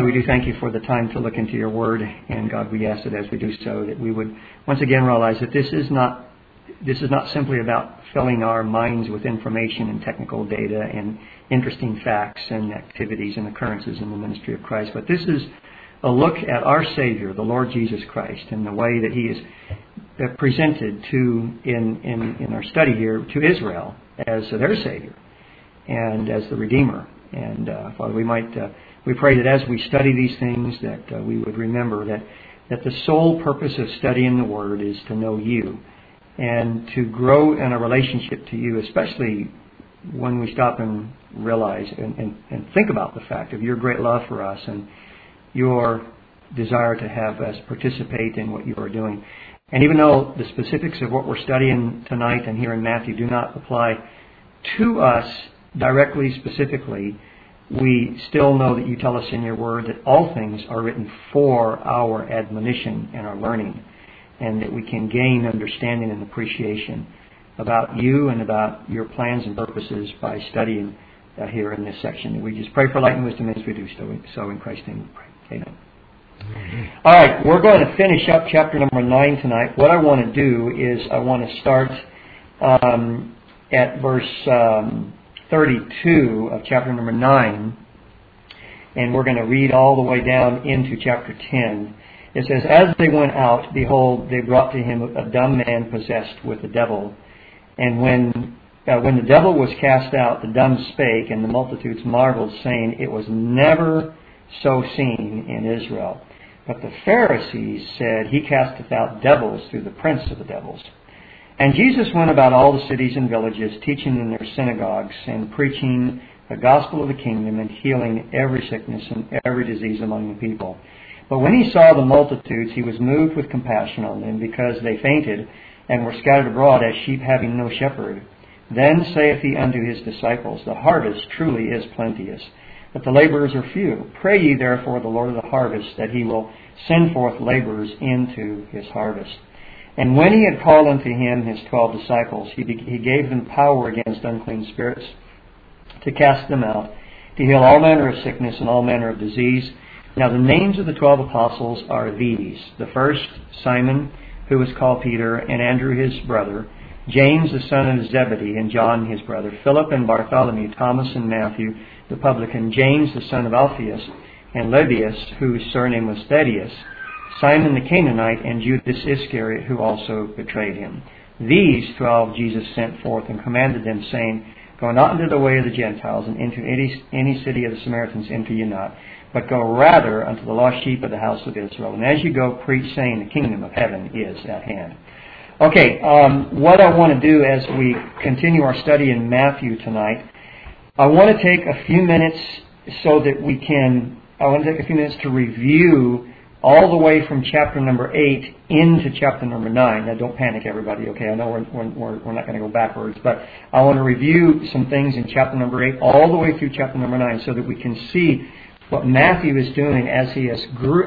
we do thank you for the time to look into your word. And God, we ask that as we do so, that we would once again realize that this is not simply about filling our minds with information and technical data and interesting facts and activities and occurrences in the ministry of Christ, but this is a look at our Savior, the Lord Jesus Christ, and the way that He is presented in our study here to Israel as their Savior and as the Redeemer. And Father, we pray that as we study these things, that we would remember that the sole purpose of studying the Word is to know You and to grow in a relationship to You, especially when we stop and realize and think about the fact of Your great love for us and Your desire to have us participate in what You are doing. And even though the specifics of what we're studying tonight and here in Matthew do not apply to us directly, specifically, we still know that You tell us in Your Word that all things are written for our admonition and our learning, and that we can gain understanding and appreciation about You and about Your plans and purposes by studying here in this section. We just pray for light and wisdom as we do so in Christ's name we pray. Amen. All right, we're going to finish up chapter number 9 tonight. What I want to do is I want to start at verse 32 of chapter number 9, and we're going to read all the way down into chapter 10. It says, "As they went out, behold, they brought to Him a dumb man possessed with the devil. And when the devil was cast out, the dumb spake, and the multitudes marveled, saying, It was never so seen in Israel. But the Pharisees said, He casteth out devils through the prince of the devils. And Jesus went about all the cities and villages, teaching in their synagogues, and preaching the gospel of the kingdom, and healing every sickness and every disease among the people. But when He saw the multitudes, He was moved with compassion on them, because they fainted, and were scattered abroad as sheep having no shepherd. Then saith He unto His disciples, The harvest truly is plenteous, but the laborers are few. Pray ye therefore the Lord of the harvest, that He will send forth laborers into His harvest. And when He had called unto Him His 12 disciples, He gave them power against unclean spirits, to cast them out, to heal all manner of sickness and all manner of disease. Now the names of the 12 apostles are these: the first, Simon, who was called Peter, and Andrew his brother, James the son of Zebedee, and John his brother, Philip and Bartholomew, Thomas and Matthew the publican, James the son of Alphaeus, and Lebbaeus, whose surname was Thaddeus, Simon the Canaanite, and Judas Iscariot, who also betrayed Him. These 12 Jesus sent forth, and commanded them, saying, Go not into the way of the Gentiles, and into any city of the Samaritans enter ye not, but go rather unto the lost sheep of the house of Israel. And as you go, preach, saying, The kingdom of heaven is at hand." Okay, what I want to do as we continue our study in Matthew tonight, I want to take a few minutes to review all the way from chapter number 8 into chapter number 9. Now, don't panic, everybody, okay? I know we're not going to go backwards, but I want to review some things in chapter number 8 all the way through chapter number 9, so that we can see what Matthew is doing as he's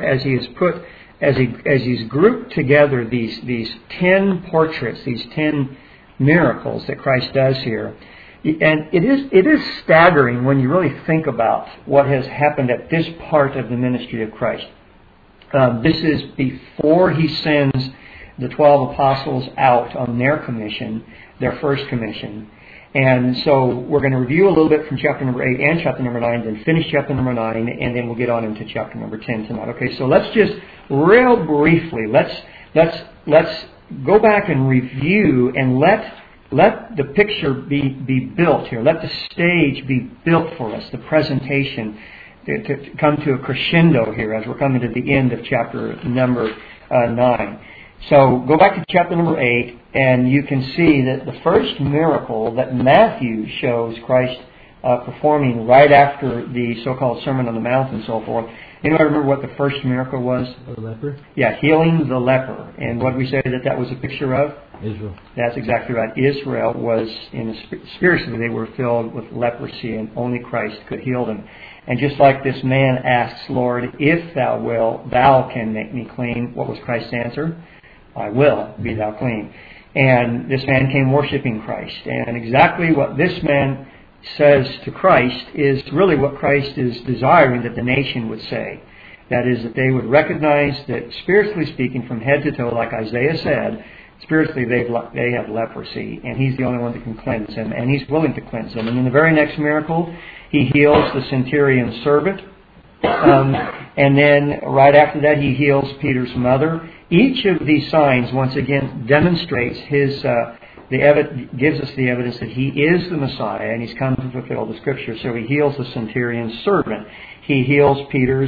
grouped together these 10 portraits, these 10 miracles that Christ does here. And it is staggering when you really think about what has happened at this part of the ministry of Christ. This is before He sends the 12 apostles out on their commission, their first commission. And so we're going to review a little bit from chapter number 8 and chapter number 9, then finish chapter number 9, and then we'll get on into chapter number 10 tonight. Okay, so let's just real briefly, let's go back and review and let the picture be built here. Let the stage be built for us, the presentation, to come to a crescendo here as we're coming to the end of chapter number 9. So go back to chapter number 8, and you can see that the first miracle that Matthew shows Christ performing right after the so-called Sermon on the Mount and so forth. Anybody remember what the first miracle was? The leper? Yeah, healing the leper. And what did we say that was a picture of? Israel. That's exactly right. Israel was, spiritually, they were filled with leprosy, and only Christ could heal them. And just like this man asks, Lord, if thou wilt, thou can make me clean. What was Christ's answer? I will, be thou clean. And this man came worshiping Christ. And exactly what this man says to Christ is really what Christ is desiring that the nation would say. That is, that they would recognize that spiritually speaking, from head to toe, like Isaiah said, spiritually they have leprosy, and He's the only one that can cleanse them, and He's willing to cleanse them. And in the very next miracle, He heals the centurion's servant. And then right after that, He heals Peter's mother. Each of these signs, once again, demonstrates gives us the evidence that He is the Messiah, and He's come to fulfill the Scripture. So He heals the centurion's servant. He heals Peter's,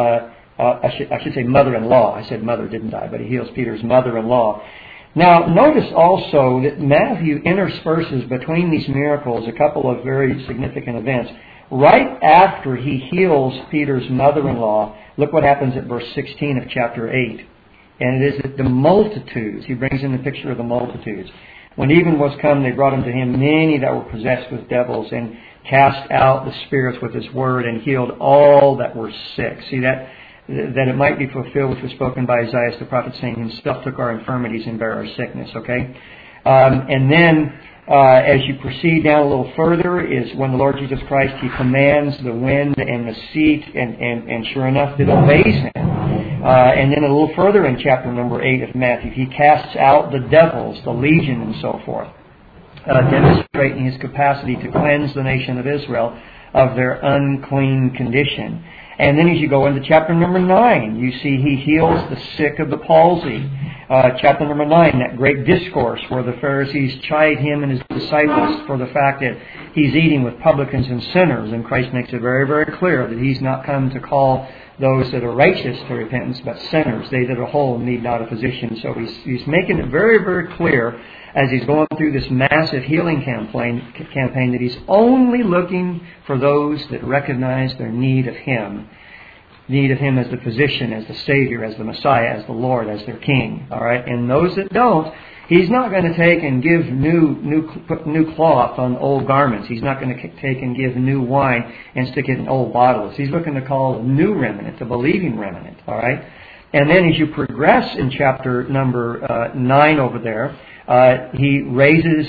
I should say mother-in-law. I said mother, didn't I? But He heals Peter's mother-in-law. Now, notice also that Matthew intersperses between these miracles a couple of very significant events. Right after He heals Peter's mother-in-law, look what happens at verse 16 of chapter 8. And it is that the multitudes, He brings in the picture of the multitudes. When even was come, they brought unto Him many that were possessed with devils, and cast out the spirits with His word, and healed all that were sick. See, that it might be fulfilled which was spoken by Isaiah the prophet, saying, Himself took our infirmities and bare our sickness. Okay? And then, as you proceed down a little further, is when the Lord Jesus Christ, He commands the wind and the sea, and sure enough, it obeys Him. And then a little further in chapter number 8 of Matthew, He casts out the devils, the legion, and so forth, demonstrating His capacity to cleanse the nation of Israel of their unclean condition. And then as you go into chapter number 9, you see He heals the sick of the palsy. Chapter number 9, that great discourse where the Pharisees chide Him and His disciples for the fact that He's eating with publicans and sinners. And Christ makes it very, very clear that He's not come to call those that are righteous to repentance, but sinners. They that are whole need not a physician. So He's making it very, very clear as He's going through this massive healing campaign that He's only looking for those that recognize their need of Him. Need of Him as the physician, as the Savior, as the Messiah, as the Lord, as their King. All right, and those that don't, He's not going to take and give new cloth on old garments. He's not going to take and give new wine and stick it in old bottles. He's looking to call a new remnant, the believing remnant. All right, and then as you progress in chapter number 9 over there, He raises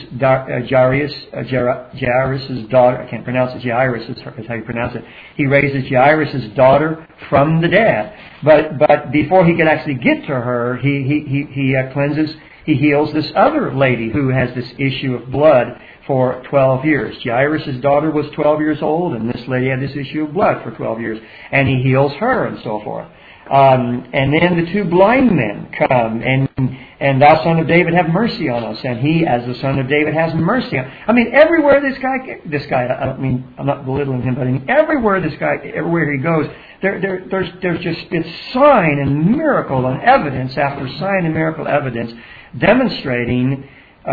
Jairus' daughter. I can't pronounce it. Jairus is how you pronounce it. He raises Jairus' daughter from the dead. But before He can actually get to her, He cleanses. He heals this other lady who has this issue of blood for 12 years. Jairus' daughter was 12 years old, and this lady had this issue of blood for 12 years. And He heals her and so forth. And then the 2 blind men come, and Thou Son of David, have mercy on us. And He, as the Son of David, has mercy on us. I mean, everywhere this guy, I don't mean, I'm not belittling him, but everywhere He goes, there's just, it's sign and miracle and evidence after sign and miracle evidence, demonstrating,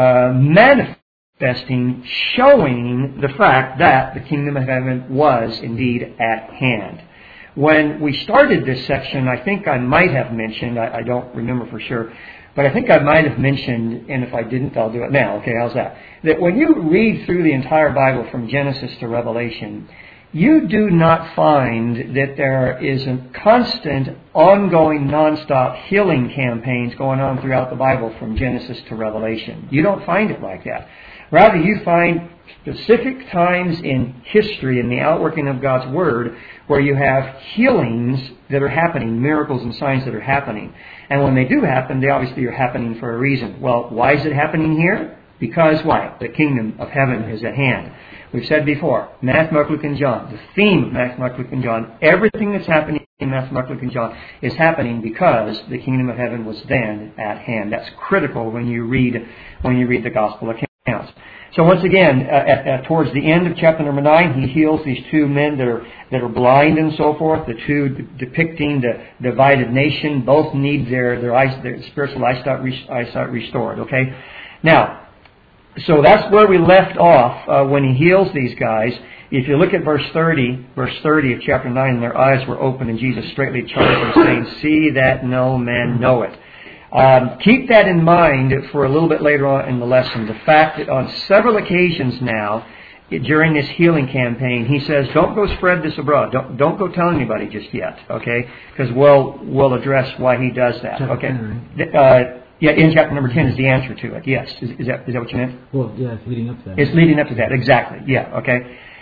manifesting, showing the fact that the kingdom of heaven was indeed at hand. When we started this section, I think I might have mentioned, I don't remember for sure, but I think I might have mentioned, and if I didn't, I'll do it now. Okay, how's that? That when you read through the entire Bible from Genesis to Revelation, you do not find that there is a constant, ongoing, non-stop healing campaigns going on throughout the Bible from Genesis to Revelation. You don't find it like that. Rather, you find specific times in history, in the outworking of God's Word, where you have healings that are happening, miracles and signs that are happening. And when they do happen, they obviously are happening for a reason. Well, why is it happening here? Because why? The kingdom of heaven is at hand. We've said before, Matthew, Mark, Luke, and John, the theme of Matthew, Mark, Luke, and John, everything that's happening in Matthew, Mark, Luke, and John is happening because the kingdom of heaven was then at hand. That's critical when you read the gospel accounts. So once again, towards the end of chapter number 9, He heals these 2 men that are blind and so forth. The 2 depicting the divided nation, both need their spiritual eyesight restored. Okay, now. So that's where we left off when He heals these guys. If you look at verse 30 of chapter 9, their eyes were open, and Jesus straightly charged them, saying, See that no man know it. Keep that in mind for a little bit later on in the lesson. The fact that on several occasions now, during this healing campaign, He says, don't go spread this abroad. Don't go tell anybody just yet, okay? Because we'll address why He does that, okay? Yeah, in chapter number 10 is the answer to it. Yes. Is that what you meant? Well, yeah, it's leading up to that. It's leading up to that, exactly. Yeah, okay.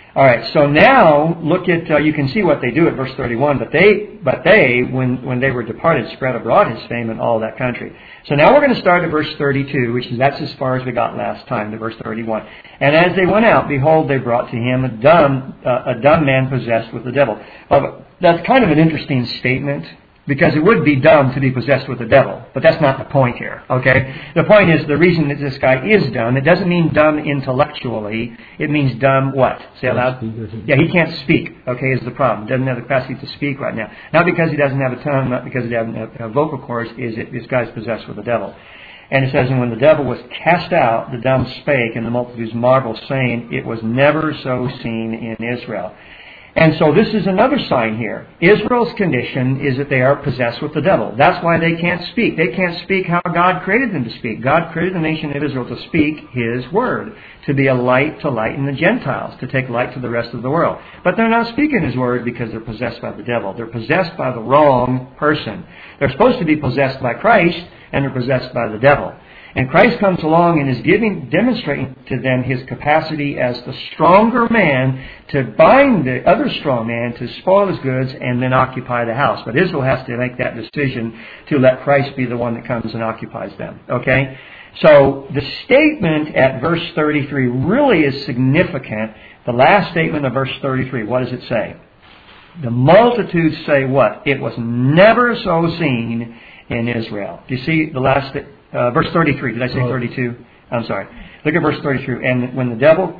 All right, so now look at, you can see what they do at verse 31, but they, when they were departed, spread abroad his fame in all that country. So now we're going to start at verse 32, that's as far as we got last time, to verse 31. And as they went out, behold, they brought to him a dumb man possessed with the devil. That's kind of an interesting statement, because it would be dumb to be possessed with the devil. But that's not the point here, okay? The point is, the reason that this guy is dumb, it doesn't mean dumb intellectually. It means dumb what? Say it loud. Yeah, he can't speak, okay, is the problem. Doesn't have the capacity to speak right now. Not because he doesn't have a tongue, not because he doesn't have vocal cords, this guy's possessed with the devil. And it says, and when the devil was cast out, the dumb spake, and the multitudes marveled, saying, it was never so seen in Israel. And so this is another sign here. Israel's condition is that they are possessed with the devil. That's why they can't speak. They can't speak how God created them to speak. God created the nation of Israel to speak His word, to be a light to lighten the Gentiles, to take light to the rest of the world. But they're not speaking His word because they're possessed by the devil. They're possessed by the wrong person. They're supposed to be possessed by Christ, and they're possessed by the devil. And Christ comes along and is demonstrating to them His capacity as the stronger man to bind the other strong man to spoil his goods and then occupy the house. But Israel has to make that decision to let Christ be the one that comes and occupies them. Okay? So the statement at verse 33 really is significant. The last statement of verse 33, what does it say? The multitudes say what? It was never so seen in Israel. Do you see the last verse 33? Did I say 32? I'm sorry. Look at verse 33. And when the devil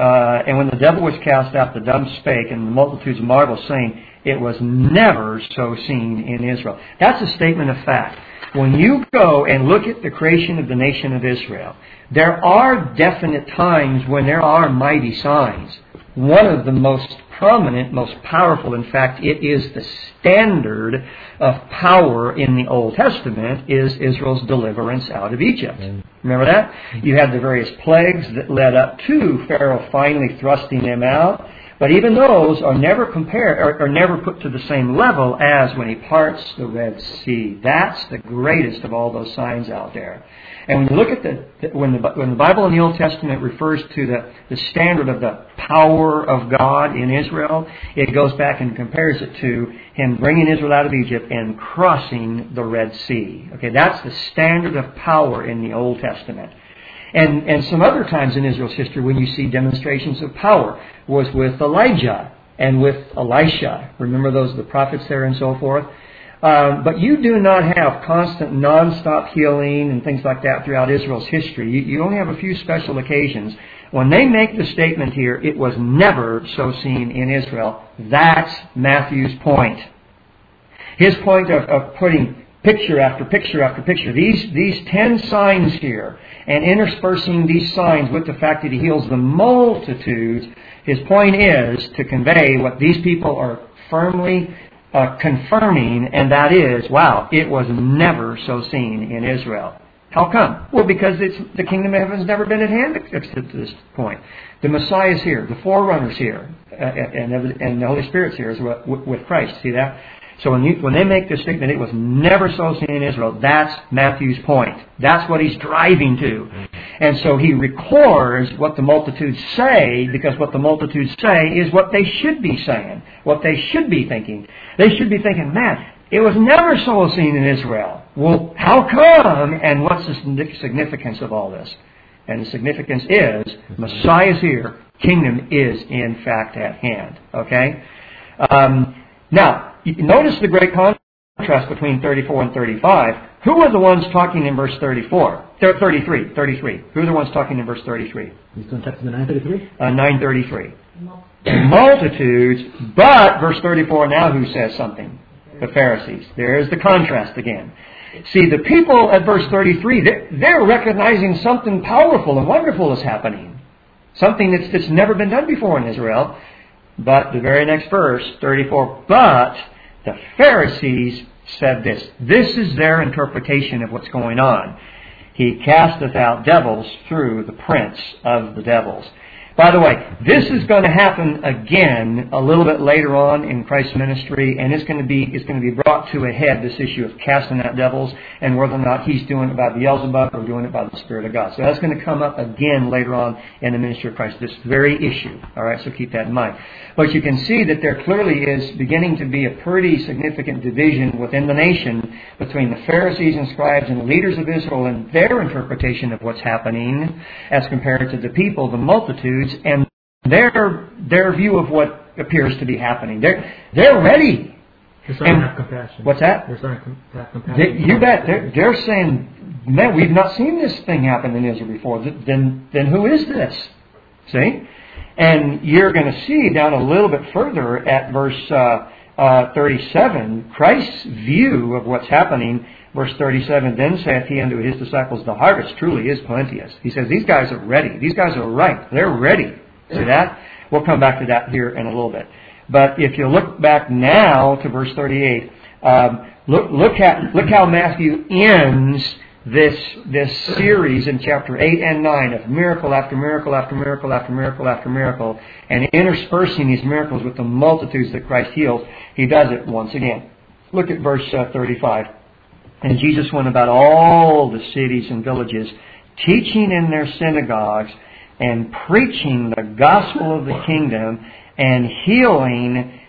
was cast out, the dumb spake, and the multitudes marveled, saying, it was never so seen in Israel. That's a statement of fact. When you go and look at the creation of the nation of Israel, there are definite times when there are mighty signs. One of the most prominent, most powerful, in fact, it is the standard of power in the Old Testament, is Israel's deliverance out of Egypt. Remember that? You had the various plagues that led up to Pharaoh finally thrusting them out. But even those are never compared, are never put to the same level as when He parts the Red Sea. That's the greatest of all those signs out there. And when you look at when the Bible in the Old Testament refers to the standard of the power of God in Israel, it goes back and compares it to Him bringing Israel out of Egypt and crossing the Red Sea. Okay, that's the standard of power in the Old Testament. And some other times in Israel's history when you see demonstrations of power was with Elijah and with Elisha. Remember the prophets there and so forth? But you do not have constant non-stop healing and things like that throughout Israel's history. You only have a few special occasions. When they make the statement here, it was never so seen in Israel, that's Matthew's point. His point of putting picture after picture after picture, these 10 signs here, and interspersing these signs with the fact that He heals the multitudes, his point is to convey what these people are firmly confirming, and that is, wow, it was never so seen in Israel. How come? Well, because the kingdom of heaven has never been at hand up to this point. The Messiah is here, the forerunner's here, and the Holy Spirit's here with Christ. See that? So when they make this statement, it was never so seen in Israel, that's Matthew's point. That's what he's driving to. And so he records what the multitudes say, because what the multitudes say is what they should be saying, what they should be thinking. They should be thinking, man, it was never so seen in Israel. Well, how come? And what's the significance of all this? And the significance is, Messiah is here, kingdom is in fact at hand. Okay? Now, notice the great contrast between 34 and 35. Who are the ones talking in verse 34? 33. Who are the ones talking in verse 33? He's contacting the 933? 933. Multitudes, but verse 34 now who says something? The Pharisees. There's the contrast again. See, the people at verse 33, they're recognizing something powerful and wonderful is happening. Something that's never been done before in Israel. But the very next verse, 34, but the Pharisees said this. This is their interpretation of what's going on. He casteth out devils through the prince of the devils. By the way, this is going to happen again a little bit later on in Christ's ministry, and it's going to be brought to a head, this issue of casting out devils and whether or not he's doing it by Beelzebub or doing it by the Spirit of God. So that's going to come up again later on in the ministry of Christ, this very issue. All right, so keep that in mind. But you can see that there clearly is beginning to be a pretty significant division within the nation between the Pharisees and scribes and leaders of Israel and their interpretation of what's happening as compared to the people, the multitudes, and their view of what appears to be happening. They're ready. They're starting to have compassion. What's that? They're starting to have compassion. You bet. They're saying, man, we've not seen this thing happen in Israel before. Then who is this? See? And you're going to see down a little bit further at verse 37, Christ's view of what's happening. Verse 37, then saith he unto his disciples, the harvest truly is plenteous. He says, these guys are ready. These guys are ripe. They're ready. See that? We'll come back to that here in a little bit. But if you look back now to verse 38, look how Matthew ends this series in chapter 8 and 9 of miracle after miracle after miracle after miracle after miracle, and interspersing these miracles with the multitudes that Christ heals. He does it once again. Look at verse 35. And Jesus went about all the cities and villages, teaching in their synagogues and preaching the gospel of the kingdom and healing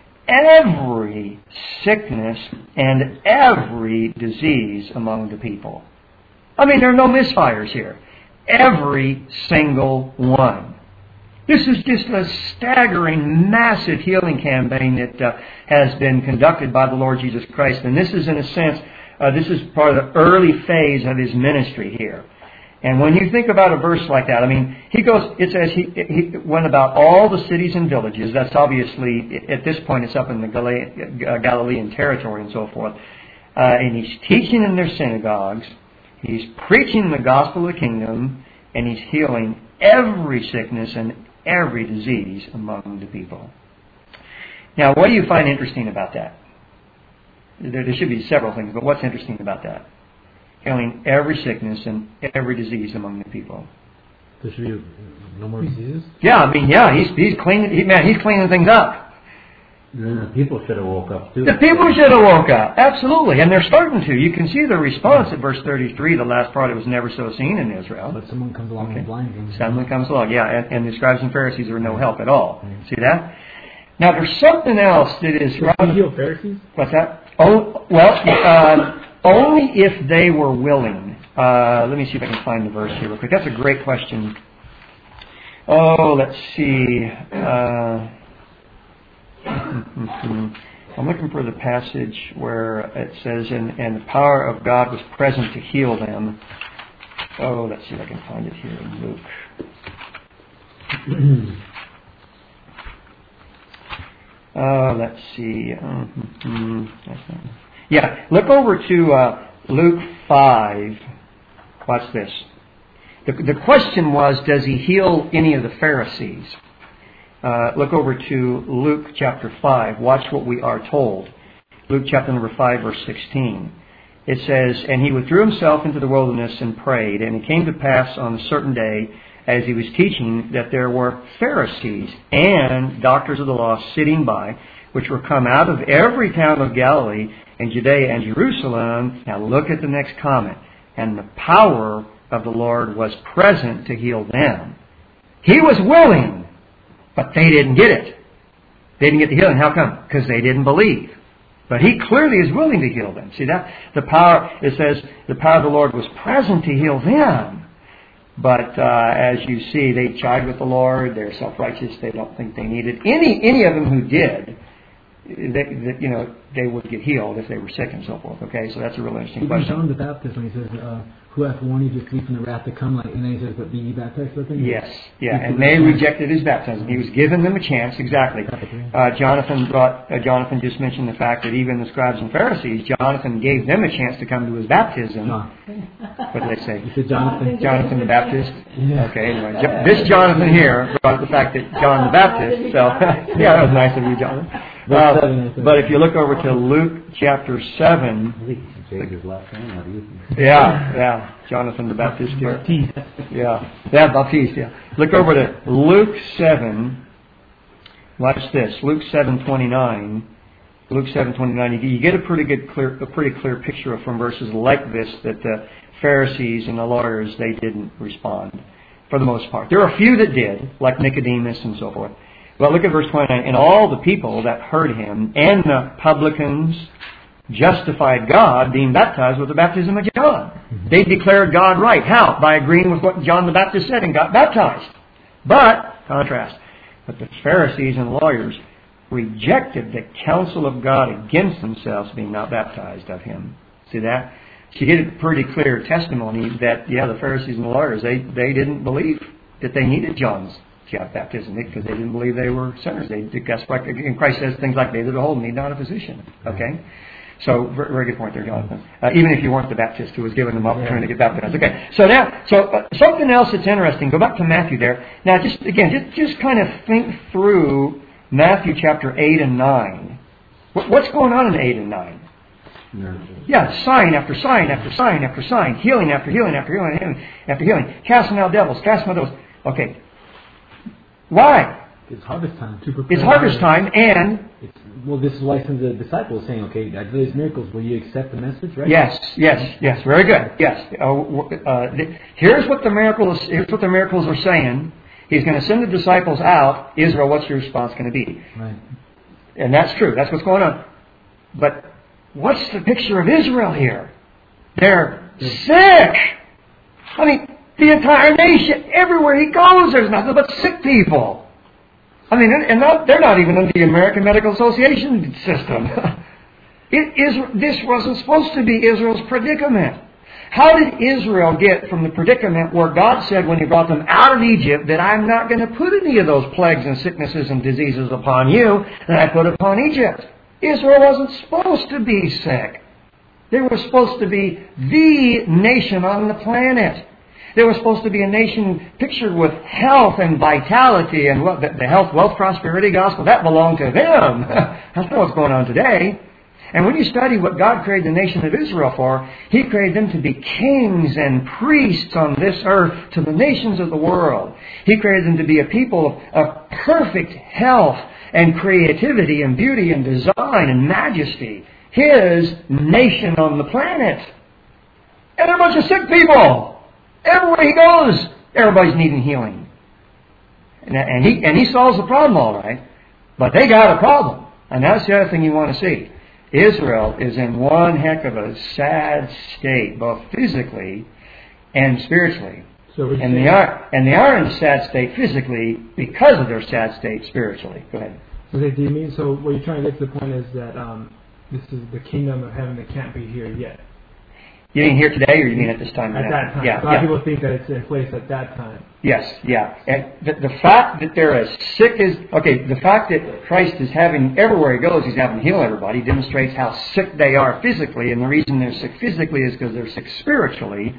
every sickness and every disease among the people. I mean, there are no misfires here. Every single one. This is just a staggering, massive healing campaign that has been conducted by the Lord Jesus Christ. And this is, in a sense, this is part of the early phase of His ministry here. And when you think about a verse like that, I mean, it says he went about all the cities and villages. That's obviously, at this point, it's up in the Galilean territory and so forth. And He's teaching in their synagogues. He's preaching the gospel of the kingdom. And He's healing every sickness and every disease among the people. Now, what do you find interesting about that? There should be several things, but what's interesting about that? Healing every sickness and every disease among the people. There should be no more diseases? Yeah, I mean, yeah, he's cleaning. He's cleaning things up. The people should have woke up too. The people should have woke up, absolutely, and they're starting to. You can see the response at verse 33. The last part, it was never so seen in Israel. But someone comes along and blinds them. Someone comes along, yeah, and the scribes and Pharisees are no help at all. See that? Now, there's something else that is. Did He heal Pharisees? What's that? Oh, well, only if they were willing. Let me see if I can find the verse here real quick. That's a great question. Oh, let's see. I'm looking for the passage where it says, and the power of God was present to heal them. Oh, let's see if I can find it here in Luke. Let's see. Yeah, look over to Luke 5. Watch this. The question was, does He heal any of the Pharisees? Look over to Luke chapter 5. Watch what we are told. Luke chapter number 5, verse 16. It says, and He withdrew Himself into the wilderness and prayed. And it came to pass on a certain day, as He was teaching, that there were Pharisees and doctors of the law sitting by, which were come out of every town of Galilee and Judea and Jerusalem. Now look at the next comment. And the power of the Lord was present to heal them. He was willing, but they didn't get it. They didn't get the healing. How come? Because they didn't believe. But He clearly is willing to heal them. See that? The power, it says, the power of the Lord was present to heal them. But as you see, they chide with the Lord. They're self-righteous. They don't think they need it. Any of them who did, they would get healed if they were sick and so forth. Okay, so that's a really interesting question. John the Baptist, when he says, "Who hath warned you to flee from the wrath to come?" and then he says, "But be ye baptized?" Yes, yeah, and they rejected His baptism. He was giving them a chance. Exactly. Jonathan just mentioned the fact that even the scribes and Pharisees, Jonathan gave them a chance to come to his baptism. What did they say? He said Jonathan. Jonathan the Baptist. Yeah. Okay. Anyway, this Jonathan here brought the fact that John the Baptist. So yeah, that was nice of you, Jonathan. Verse 7, I think. But if you look over to Luke chapter 7, I think he changed his last name. What do you think? yeah, Jonathan the Baptist here. Baptiste. Yeah, Baptiste, yeah. Look over to Luke 7. Watch this, Luke 7:29. Luke 7:29. You get a pretty clear picture from verses like this that the Pharisees and the lawyers, they didn't respond for the most part. There are a few that did, like Nicodemus and so forth. But look at verse 29. And all the people that heard him and the publicans justified God, being baptized with the baptism of John. They declared God right. How? By agreeing with what John the Baptist said and got baptized. But, contrast, but the Pharisees and lawyers rejected the counsel of God against themselves, being not baptized of him. See that? So you get a pretty clear testimony that, the Pharisees and the lawyers, they didn't believe that they needed John's baptism because they didn't believe they were sinners. And Christ says things like, they that are whole need not a physician. Okay? So, very good point there, Jonathan. Even if you weren't the Baptist who was given them opportunity to get baptized. Okay, so now, something else that's interesting. Go back to Matthew there. Now, just kind of think through Matthew chapter 8 and 9. What's going on in 8 and 9? Yeah, sign after sign after sign after sign. Healing after healing after healing after healing. Casting out devils, casting out devils. Okay. Why? It's harvest time. It's harvest time, and... this is why some of the disciples saying, okay, I do these miracles, will you accept the message, right? Yes. Very good. Yes. Here's what the miracles are saying. He's going to send the disciples out. Israel, what's your response going to be? Right. And that's true. That's what's going on. But what's the picture of Israel here? They're sick. I mean, the entire nation, everywhere he goes, there's nothing but sick people. I mean, and they're not even under the American Medical Association system. This wasn't supposed to be Israel's predicament. How did Israel get from the predicament where God said when He brought them out of Egypt that I'm not going to put any of those plagues and sicknesses and diseases upon you that I put upon Egypt? Israel wasn't supposed to be sick. They were supposed to be the nation on the planet. They were supposed to be a nation pictured with health and vitality and the health, wealth, prosperity gospel. That belonged to them. That's not what's going on today. And when you study what God created the nation of Israel for, He created them to be kings and priests on this earth to the nations of the world. He created them to be a people of perfect health and creativity and beauty and design and majesty. His nation on the planet. And they're a bunch of sick people. Everywhere He goes, everybody's needing healing. And he solves the problem all right. But they got a problem. And that's the other thing you want to see. Israel is in one heck of a sad state, both physically and spiritually. And they are in a sad state physically because of their sad state spiritually. Go ahead. Okay, do you mean, so what you're trying to get to the point is that this is the kingdom of heaven that can't be here yet? You mean here today, or you mean at this time? At that time. Yeah, a lot of people think that it's in place at that time. Yes, yeah. And the fact that they're as sick as... Okay, the fact that Christ is having... Everywhere He goes, He's having to heal everybody, demonstrates how sick they are physically. And the reason they're sick physically is because they're sick spiritually.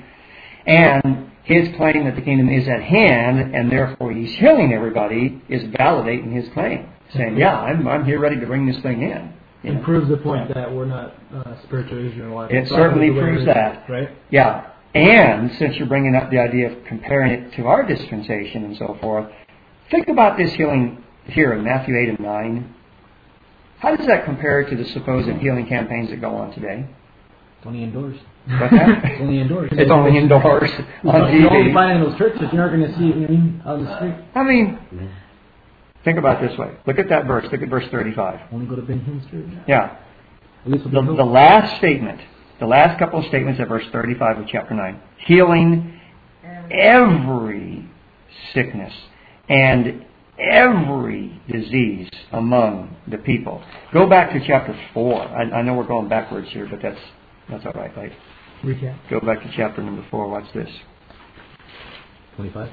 And His claim that the kingdom is at hand, and therefore He's healing everybody, is validating His claim. Saying, yeah, I'm here ready to bring this thing in. It proves the point that we're not spiritual Israelites. It certainly proves that. Right? Yeah. And since you're bringing up the idea of comparing it to our dispensation and so forth, think about this healing here in Matthew 8 and 9. How does that compare to the supposed healing campaigns that go on today? It's only indoors. What's that? It's only indoors. It's only indoors on TV. You only find it in those churches. You're not going to see it out in the street. I mean... Think about it this way. Look at that verse. Look at verse 35. Only go to Ben Hinn's church. Yeah. The last statement, the last couple of statements of verse 35 of chapter 9. Healing every sickness and every disease among the people. Go back to chapter 4. I know we're going backwards here, but that's all right, right? Recap. Go back to chapter number 4. Watch this. 25.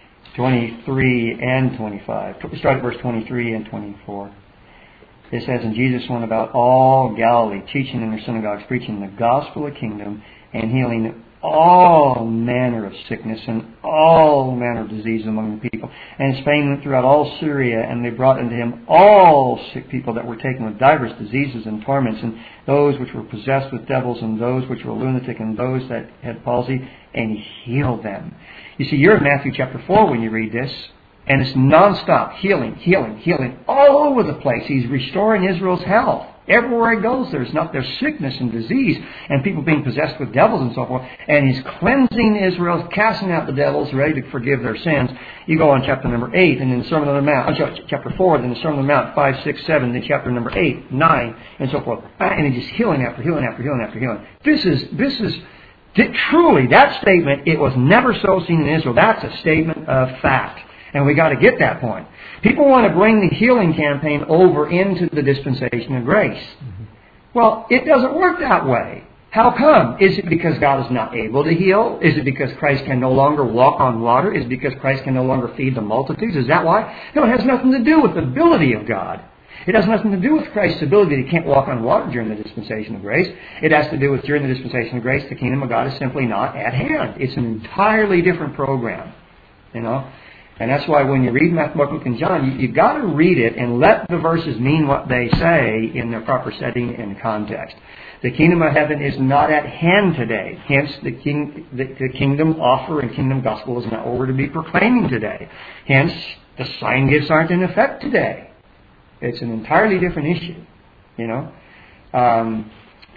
23 and 25. We start at verse 23 and 24. It says, And Jesus went about all Galilee, teaching in their synagogues, preaching the gospel of the kingdom, and healing all manner of sickness and all manner of disease among the people. And his fame went throughout all Syria, and they brought unto him all sick people that were taken with divers diseases and torments, and those which were possessed with devils, and those which were lunatic, and those that had palsy, and he healed them. You see, you're in Matthew chapter 4 when you read this, and it's nonstop, healing, healing, healing, all over the place. He's restoring Israel's health. Everywhere he goes, there's sickness and disease, and people being possessed with devils and so forth. And he's cleansing Israel, casting out the devils, ready to forgive their sins. You go on chapter number 8, and in the Sermon on the Mount, chapter 4, then the Sermon on the Mount, 5, 6, 7, then chapter number 8, 9, and so forth. And he's just healing after healing after healing after healing. This is truly, that statement, it was never so seen in Israel. That's a statement of fact. And we got to get that point. People want to bring the healing campaign over into the dispensation of grace. Well, it doesn't work that way. How come? Is it because God is not able to heal? Is it because Christ can no longer walk on water? Is it because Christ can no longer feed the multitudes? Is that why? No, it has nothing to do with the ability of God. It has nothing to do with Christ's ability that he can't walk on water during the dispensation of grace. It has to do with during the dispensation of grace, the kingdom of God is simply not at hand. It's an entirely different program. You know? And that's why when you read Matthew, Mark, Luke, and John, you've got to read it and let the verses mean what they say in their proper setting and context. The kingdom of heaven is not at hand today. Hence, the kingdom offer and kingdom gospel is not what we're to be proclaiming today. Hence, the sign gifts aren't in effect today. It's an entirely different issue. You know,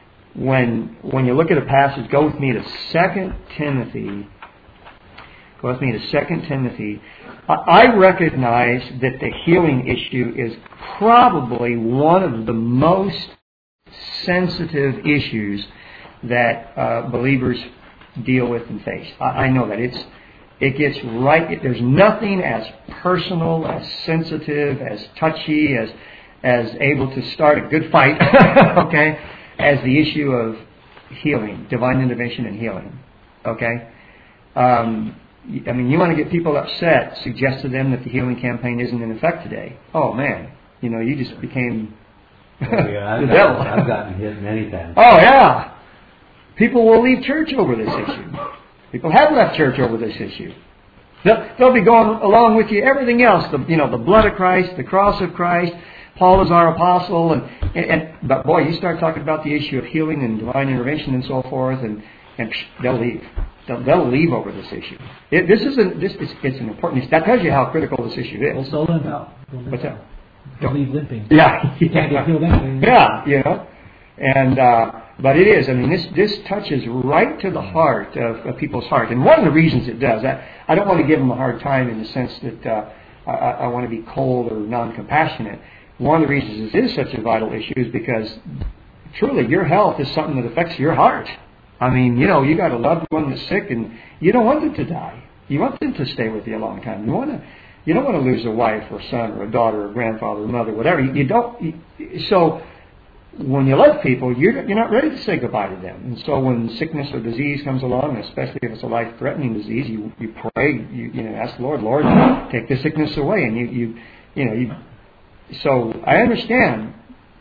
when you look at a passage, go with me to 2 Timothy. Go with me to 2 Timothy. I recognize that the healing issue is probably one of the most sensitive issues that believers deal with and face. I know that it gets right. There's nothing as personal, as sensitive, as touchy, as able to start a good fight, okay, as the issue of healing, divine intervention and healing, okay. I mean, you want to get people upset, suggest to them that the healing campaign isn't in effect today. Oh, man. You know, you just became the devil. I've gotten hit many times. Oh, yeah. People will leave church over this issue. People have left church over this issue. They'll be going along with you, everything else. The blood of Christ, the cross of Christ. Paul is our apostle. But, boy, you start talking about the issue of healing and divine intervention and so forth, and they'll leave. They'll leave over this issue. It's an important issue. That tells you how critical this issue is. Well, so live out. What's that? Don't leave limping. Yeah. You can't get healed anyway. Yeah, you know. And but it is. I mean, this touches right to the heart of people's heart. And one of the reasons it does, I don't want to give them a hard time in the sense that I want to be cold or non-compassionate. One of the reasons it is such a vital issue is because truly your health is something that affects your heart. I mean, you know, you got a loved one that's sick, and you don't want them to die. You want them to stay with you a long time. You don't want to lose a wife or a son or a daughter or a grandfather or mother, whatever. You don't. So when you love people, you're not ready to say goodbye to them. And so when sickness or disease comes along, especially if it's a life-threatening disease, you pray, you ask the Lord, take the sickness away. And So I understand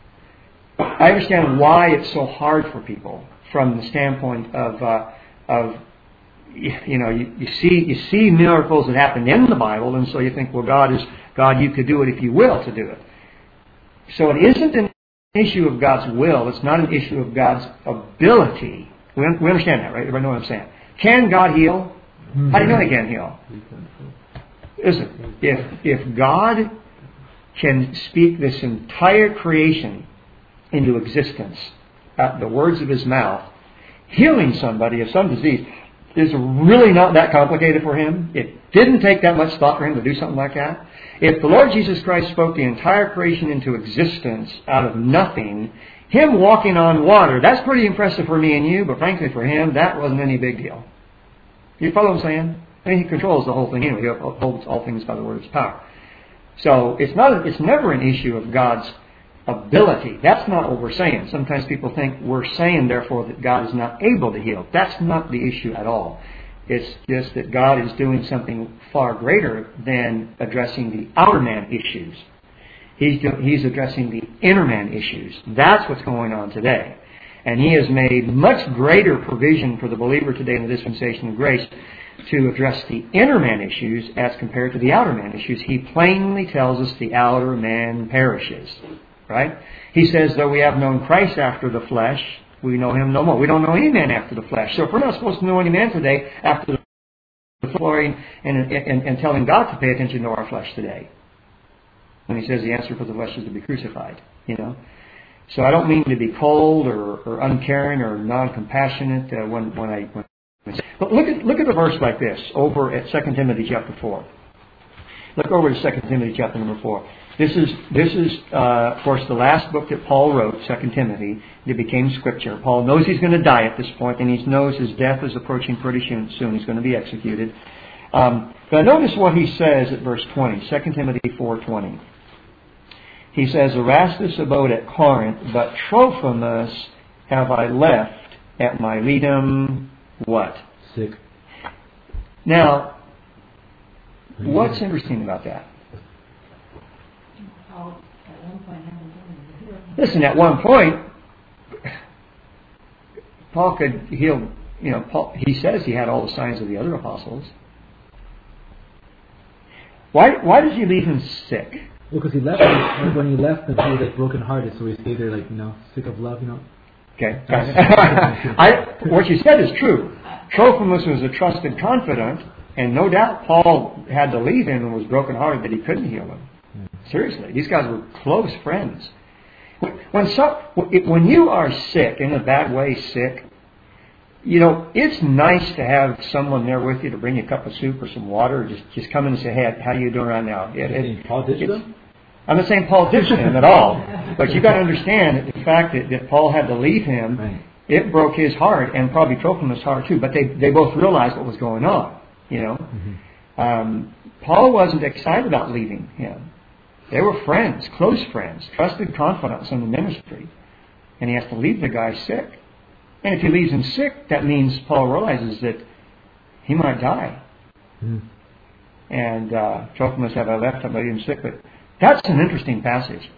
why it's so hard for people. From the standpoint of you see miracles that happen in the Bible, and so you think, well, God, you could do it if you will to do it. So it isn't an issue of God's will. It's not an issue of God's ability. We understand that, right? Everybody know what I'm saying? Can God heal? Mm-hmm. How do you know He can heal? Listen, if God can speak this entire creation into existence, the words of His mouth, healing somebody of some disease is really not that complicated for Him. It didn't take that much thought for Him to do something like that. If the Lord Jesus Christ spoke the entire creation into existence out of nothing, Him walking on water, that's pretty impressive for me and you, but frankly for Him, that wasn't any big deal. You follow what I'm saying? I mean, He controls the whole thing anyway. He holds all things by the word of His power. So it's never an issue of God's ability. That's not what we're saying. Sometimes people think we're saying, therefore, that God is not able to heal. That's not the issue at all. It's just that God is doing something far greater than addressing the outer man issues. He's addressing the inner man issues. That's what's going on today. And He has made much greater provision for the believer today in the dispensation of grace to address the inner man issues as compared to the outer man issues. He plainly tells us the outer man perishes. Right? He says, though we have known Christ after the flesh, we know Him no more. We don't know any man after the flesh. So if we're not supposed to know any man today after the flesh and telling God to pay attention to our flesh today, when He says the answer for the flesh is to be crucified, So I don't mean to be cold or uncaring or non-compassionate but look at the verse like this over at 2 Timothy chapter 4. Look over to 2 Timothy chapter number 4. This is of course, the last book that Paul wrote, 2 Timothy. It became Scripture. Paul knows he's going to die at this point, and he knows his death is approaching pretty soon. He's going to be executed. But notice what he says at verse 20, 2 Timothy 4:20. He says, Erastus abode at Corinth, but Trophimus have I left at Miletum, what? Sick. Now, what's interesting about that? Listen, at one point, Paul could heal, he says he had all the signs of the other apostles. Why does he leave him sick? Well, because he left, when he left, he was broken-hearted, so he stayed there sick of love, Okay. What you said is true. Trophimus was a trusted confidant, and no doubt Paul had to leave him and was broken-hearted that he couldn't heal him. Seriously, these guys were close friends. When you are sick, in a bad way sick, it's nice to have someone there with you to bring you a cup of soup or some water, or just come in and say, hey, how are you doing right now? I'm not saying Paul ditched him at all, but you've got to understand that the fact that Paul had to leave him, right, it broke his heart, and probably Trophimus' heart too, but they both realized what was going on, Paul wasn't excited about leaving him. They were friends, close friends, trusted confidants in the ministry. And he has to leave the guy sick. And if he leaves him sick, that means Paul realizes that he might die. And Trophimus have I left, I leave him sick. But that's an interesting passage.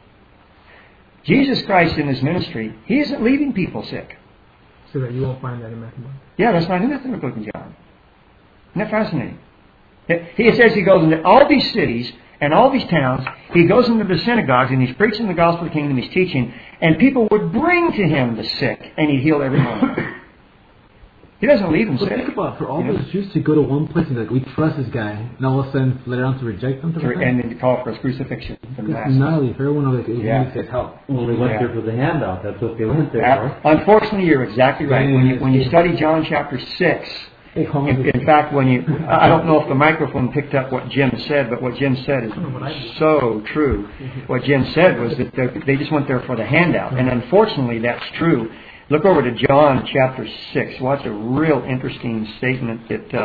Jesus Christ in His ministry, He isn't leaving people sick. So that you won't find that in Matthew. Yeah, that's not in Matthew, Mark, Luke, and John. Isn't that fascinating? He says He goes into all these cities and all these towns. He goes into the synagogues and He's preaching the gospel of the kingdom. He's teaching, and people would bring to Him the sick, and He'd heal every one. He doesn't leave them sick. Think about for all those Jews to go to one place and we trust this guy, and all of a sudden later on to reject him, and then to call for His crucifixion. It's gnarly for everyone. Needs help. Well, they went there for the handout. That's what they went there for. Unfortunately, you're exactly right. When you study John chapter 6. In fact, I don't know if the microphone picked up what Jim said, but what Jim said is so true. What Jim said was that they just went there for the handout, and unfortunately, that's true. Look over to John chapter 6. Watch a real interesting statement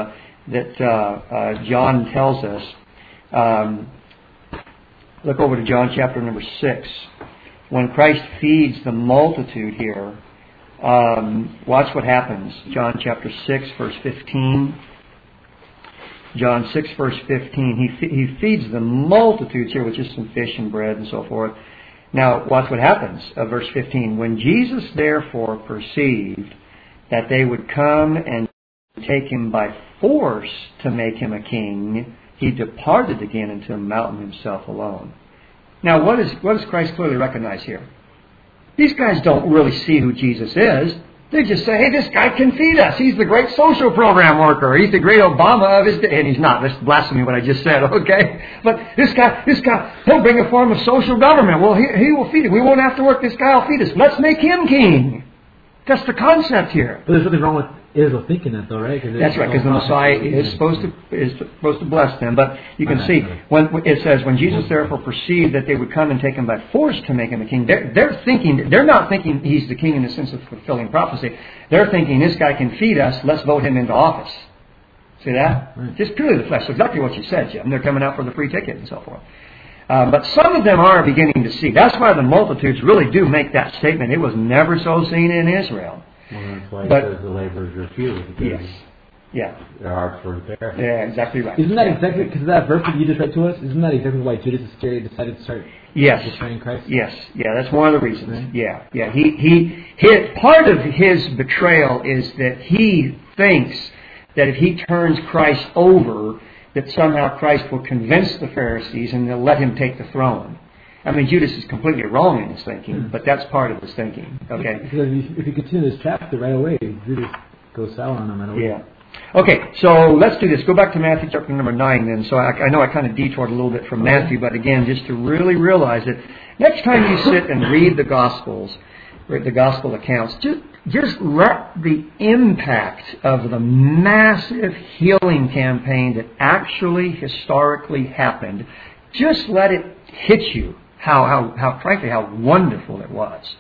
that John tells us. Look over to John chapter number 6. When Christ feeds the multitude here, watch what happens. John chapter 6, verse 15. John 6, verse 15. He feeds the multitudes here with just some fish and bread and so forth. Now, watch what happens. Verse 15. When Jesus therefore perceived that they would come and take Him by force to make Him a king, He departed again into a mountain Himself alone. Now, what does Christ clearly recognize here? These guys don't really see who Jesus is. They just say, hey, this guy can feed us. He's the great social program worker. He's the great Obama of his day. And he's not. That's blasphemy what I just said, okay? But this guy, he'll bring a form of social government. Well, he will feed us. We won't have to work. This guy will feed us. Let's make him king. That's the concept here. But there's nothing wrong with Israel thinking that, though, right? That's right, because the Messiah is supposed to bless them. But you can see when it says, when Jesus therefore perceived that they would come and take Him by force to make Him a king, they're not thinking He's the king in the sense of fulfilling prophecy. They're thinking this guy can feed us. Let's vote him into office. See that? Right. Just purely the flesh. So exactly what you said, Jim. They're coming out for the free ticket and so forth. But some of them are beginning to see. That's why the multitudes really do make that statement. It was never so seen in Israel. Well, that's why it says the laborers refused. Yes. Yeah. Their hearts weren't there. Yeah, exactly right. Isn't that exactly, because of that verse that you just read to us, isn't that exactly why Judas Iscariot decided to start betraying Christ? Yes. Yeah, that's one of the reasons. Right. Yeah. His part of his betrayal is that he thinks that if he turns Christ over, that somehow Christ will convince the Pharisees and they'll let him take the throne. I mean, Judas is completely wrong in his thinking, but that's part of his thinking. Okay. Because if you continue this chapter right away, Judas goes sour on him right away. Yeah. Okay, so let's do this. Go back to Matthew chapter number 9 then. So I know I kind of detoured a little bit from Matthew, but again, just to really realize that next time you sit and read the Gospels, the Gospel accounts, just let the impact of the massive healing campaign that actually historically happened, just let it hit you frankly, how wonderful it was.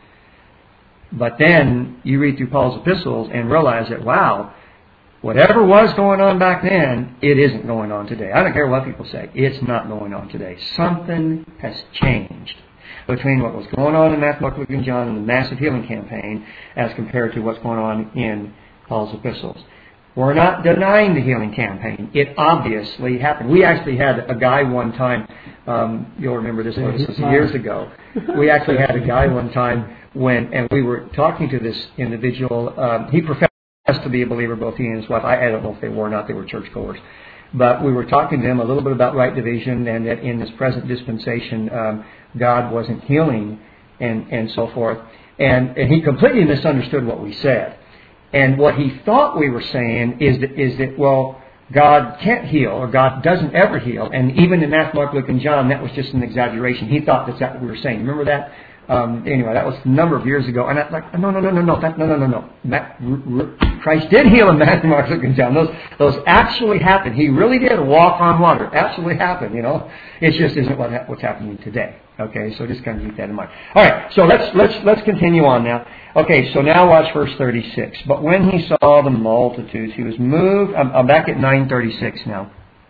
But then you read through Paul's epistles and realize that, wow, whatever was going on back then, it isn't going on today. I don't care what people say. It's not going on today. Something has changed between what was going on in Matthew, Mark, Luke, and John and the massive healing campaign as compared to what's going on in Paul's epistles. We're not denying the healing campaign. It obviously happened. We actually had a guy one time, you'll remember this was years ago. We actually had a guy one time and we were talking to this individual. He professed to be a believer, both he and his wife. I don't know if they were or not. They were churchgoers. But we were talking to him a little bit about right division and that in this present dispensation, God wasn't healing and so forth. And he completely misunderstood what we said. And what he thought we were saying is that well, God can't heal, or God doesn't ever heal. And even in Matthew, Mark, Luke, and John, that was just an exaggeration. He thought that's what we were saying. Remember that? Anyway, that was a number of years ago. And I'm like, no. Christ did heal in Matthew, Mark, Luke, and John. Those actually happened. He really did walk on water. Absolutely happened, It just isn't what's happening today. Okay, so just kind of keep that in mind. All right, so let's continue on now. Okay, so now watch verse 36. But when he saw the multitudes, he was moved. I'm back at 9:36 now.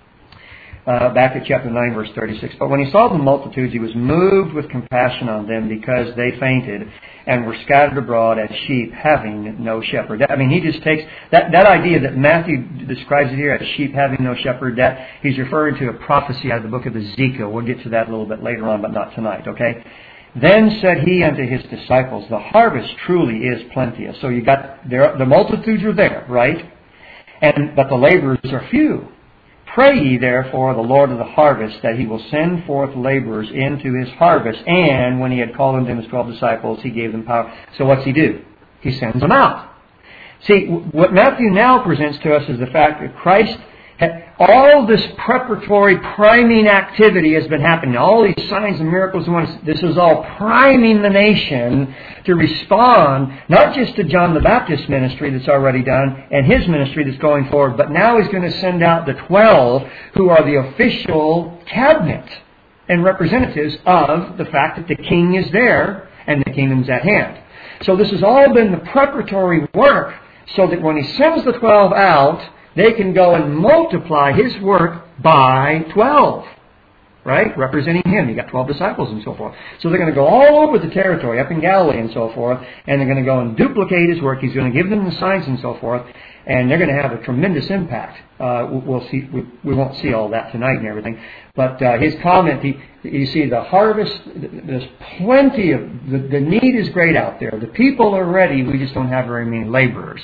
Back at chapter 9, verse 36. But when he saw the multitudes, he was moved with compassion on them because they fainted and were scattered abroad as sheep having no shepherd. I mean, he just takes that idea that Matthew describes it here as sheep having no shepherd, that he's referring to a prophecy out of the book of Ezekiel. We'll get to that a little bit later on, but not tonight, okay? Then said he unto his disciples, the harvest truly is plenteous. So you got the multitudes are there, right? But the laborers are few. Pray ye therefore the Lord of the harvest that he will send forth laborers into his harvest. And when he had called unto him his 12 disciples, he gave them power. So what's he do? He sends them out. See, what Matthew now presents to us is the fact that Christ had all this preparatory priming activity has been happening. All these signs and miracles and wonders. This is all priming the nation to respond, not just to John the Baptist's ministry that's already done and his ministry that's going forward, but now he's going to send out the 12 who are the official cabinet and representatives of the fact that the king is there and the kingdom's at hand. So this has all been the preparatory work so that when he sends the 12 out, they can go and multiply his work by 12, right? Representing him. He got 12 disciples and so forth. So they're going to go all over the territory, up in Galilee and so forth, and they're going to go and duplicate his work. He's going to give them the signs and so forth, and they're going to have a tremendous impact. We'll see. We won't see all that tonight and everything. But his comment, you see the harvest, there's plenty of, the need is great out there. The people are ready. We just don't have very many laborers.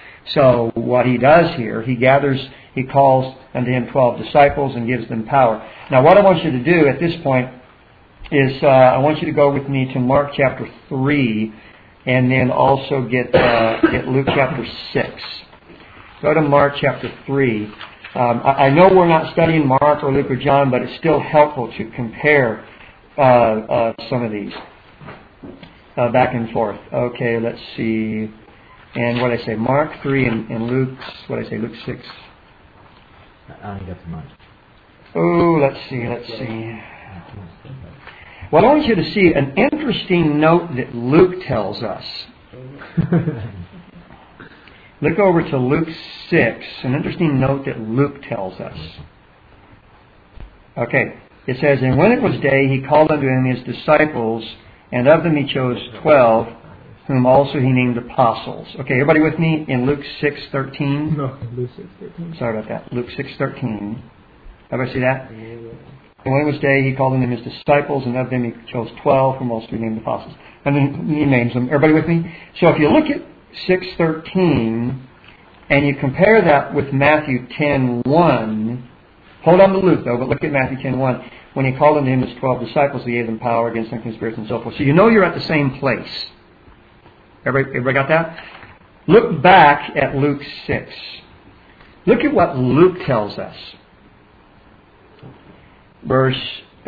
So what he does here, he calls unto him 12 disciples and gives them power. Now what I want you to do at this point is I want you to go with me to Mark chapter 3 and then also get Luke chapter 6. Go to Mark chapter 3. I know we're not studying Mark or Luke or John, but it's still helpful to compare some of these back and forth. Okay, let's see. And what I say, Mark 3 and Luke, Luke 6. I don't think that's much. Oh, let's see. Well, I want you to see an interesting note that Luke tells us. Look over to Luke 6, an interesting note that Luke tells us. Okay, it says, and when it was day, he called unto him his disciples, and of them he chose 12, whom also he named apostles. Okay, everybody with me in Luke 6:13? No, Luke 6:13. Sorry about that. Luke 6:13. Everybody see that? And when it was day, he called them his disciples, and of them he chose 12, whom also he named apostles. And then he names them. Everybody with me? So if you look at 6:13, and you compare that with Matthew 10:1, hold on to Luke though, but look at Matthew 10:1. When he called unto him his 12 disciples, he gave them power against unclean spirits and so forth. So you know you're at the same place. Everybody got that? Look back at Luke 6. Look at what Luke tells us. Verse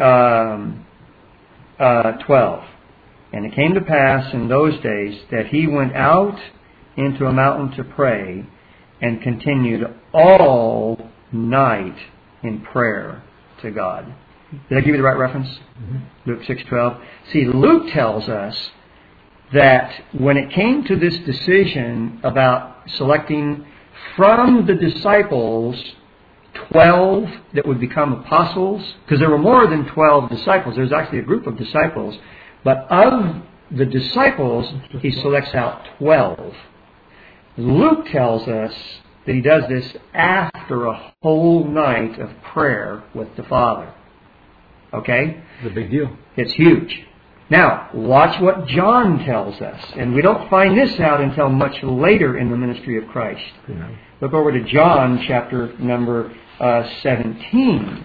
12. And it came to pass in those days that he went out into a mountain to pray and continued all night in prayer to God. Did I give you the right reference? Mm-hmm. Luke 6:12. See, Luke tells us that when it came to this decision about selecting from the disciples 12 that would become apostles, because there were more than 12 disciples. There's actually a group of disciples. But of the disciples, he selects out 12. Luke tells us that he does this after a whole night of prayer with the Father. Okay? It's a big deal. It's huge. Now, watch what John tells us. And we don't find this out until much later in the ministry of Christ. Yeah. Look over to John chapter number 17.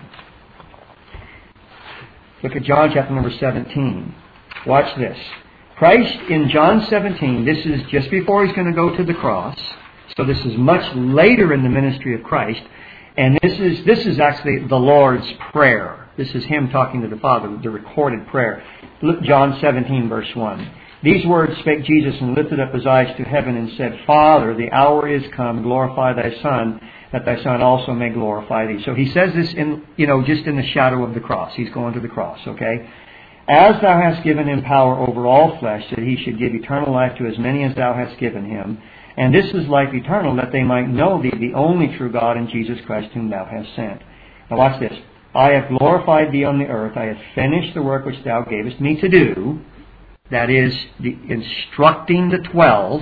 Look at John chapter number 17. Watch this. Christ in John 17, this is just before he's going to go to the cross. So this is much later in the ministry of Christ. And this is actually the Lord's Prayer. This is him talking to the Father, the recorded prayer. Look, John 17, verse 1. These words spake Jesus and lifted up his eyes to heaven and said, Father, the hour is come, glorify thy Son, that thy Son also may glorify thee. So he says this just in the shadow of the cross. He's going to the cross, okay? As thou hast given him power over all flesh, that he should give eternal life to as many as thou hast given him. And this is life eternal, that they might know thee, the only true God, and Jesus Christ, whom thou hast sent. Now watch this. I have glorified thee on the earth. I have finished the work which thou gavest me to do. That is, the instructing the 12.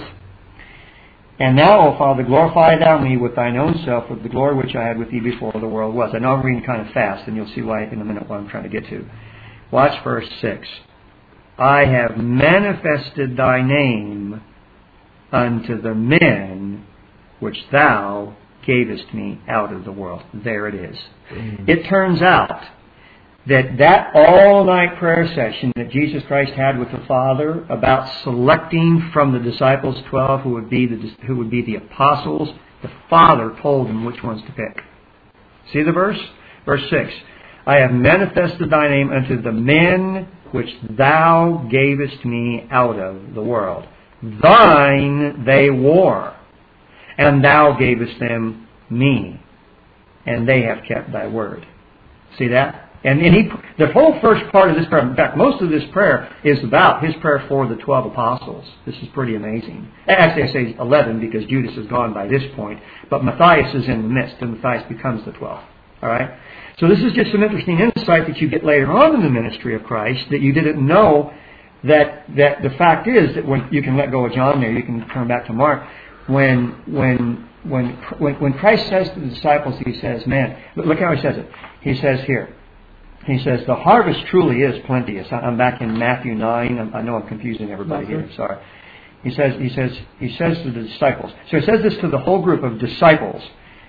And now, O Father, glorify thou me with thine own self, with the glory which I had with thee before the world was. I know I'm reading kind of fast, and you'll see why in a minute what I'm trying to get to. Watch verse 6. I have manifested thy name unto the men which thou gavest me out of the world. There it is. Mm-hmm. It turns out that all-night prayer session that Jesus Christ had with the Father about selecting from the disciples 12 who would be the apostles, the Father told him which ones to pick. See the verse? Verse 6. I have manifested thy name unto the men which thou gavest me out of the world. Thine they were, and thou gavest them me, and they have kept thy word. See that? And the whole first part of this prayer, in fact, most of this prayer is about his prayer for the 12 apostles. This is pretty amazing. Actually, I say 11 because Judas is gone by this point, but Matthias is in the midst, and Matthias becomes the 12. All right? So this is just some interesting insight that you get later on in the ministry of Christ that you didn't know. That the fact is that when you can let go of John there, you can turn back to Mark. When Christ says to the disciples, he says, "Man, look how he says it." He says here, he says, "The harvest truly is plenteous." I'm back in Matthew 9. I know I'm confusing everybody here. Sorry. He says to the disciples. So he says this to the whole group of disciples.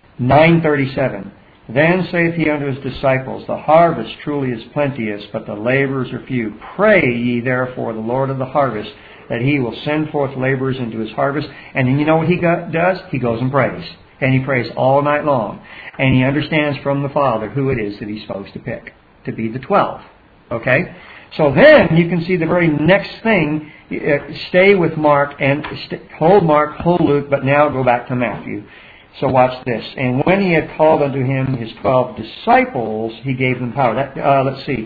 9:37. Then saith he unto his disciples, The harvest truly is plenteous, but the laborers are few. Pray ye therefore the Lord of the harvest, that he will send forth laborers into his harvest. And then you know what he does? He goes and prays. And he prays all night long. And he understands from the Father who it is that he's supposed to pick to be the 12. Okay? So then you can see the very next thing. Stay with Mark and hold Mark, hold Luke, but now go back to Matthew. So watch this. And when he had called unto him his 12 disciples, he gave them power. Let's see.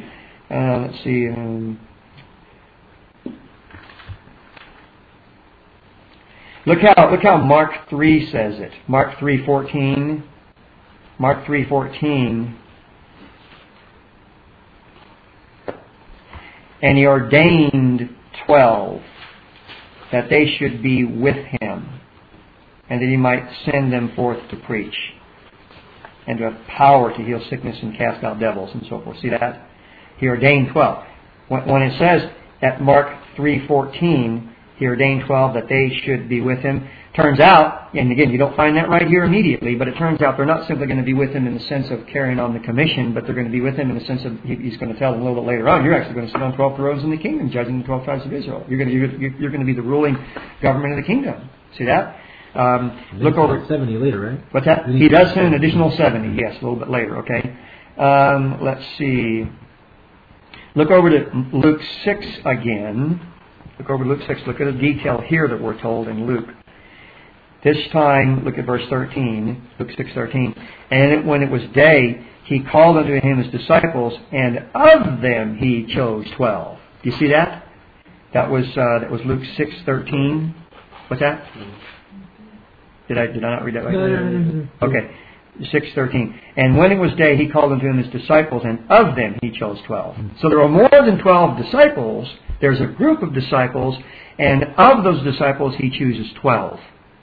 Look how Mark 3 says it. Mark 3:14. Mark 3:14. And he ordained 12. that they should be with him, and that he might send them forth to preach, and to have power to heal sickness and cast out devils, and so forth. See that? He ordained 12. When it says at Mark 3:14, he ordained 12 that they should be with him. Turns out, and again, you don't find that right here immediately, but it turns out they're not simply going to be with him in the sense of carrying on the commission, but they're going to be with him in the sense of, he's going to tell them a little bit later on, you're actually going to sit on 12 thrones in the kingdom, judging the 12 tribes of Israel. You're going to be the ruling government of the kingdom. See that? Look over 70 later, right? What's that? He does send an additional 70. Yes, a little bit later. Okay. Let's see. Look over to Luke 6 again. Look over to Luke 6. Look at a detail here that we're told in Luke. This time, look at verse 13. Luke 6:13. And when it was day, he called unto him his disciples, and of them he chose 12. Do you see that? That was Luke 6:13. What's that? Did I not read that right? No. Okay. 6:13. And when it was day, he called unto him his disciples, and of them he chose 12. So there are more than 12 disciples. There's a group of disciples, and of those disciples he chooses 12.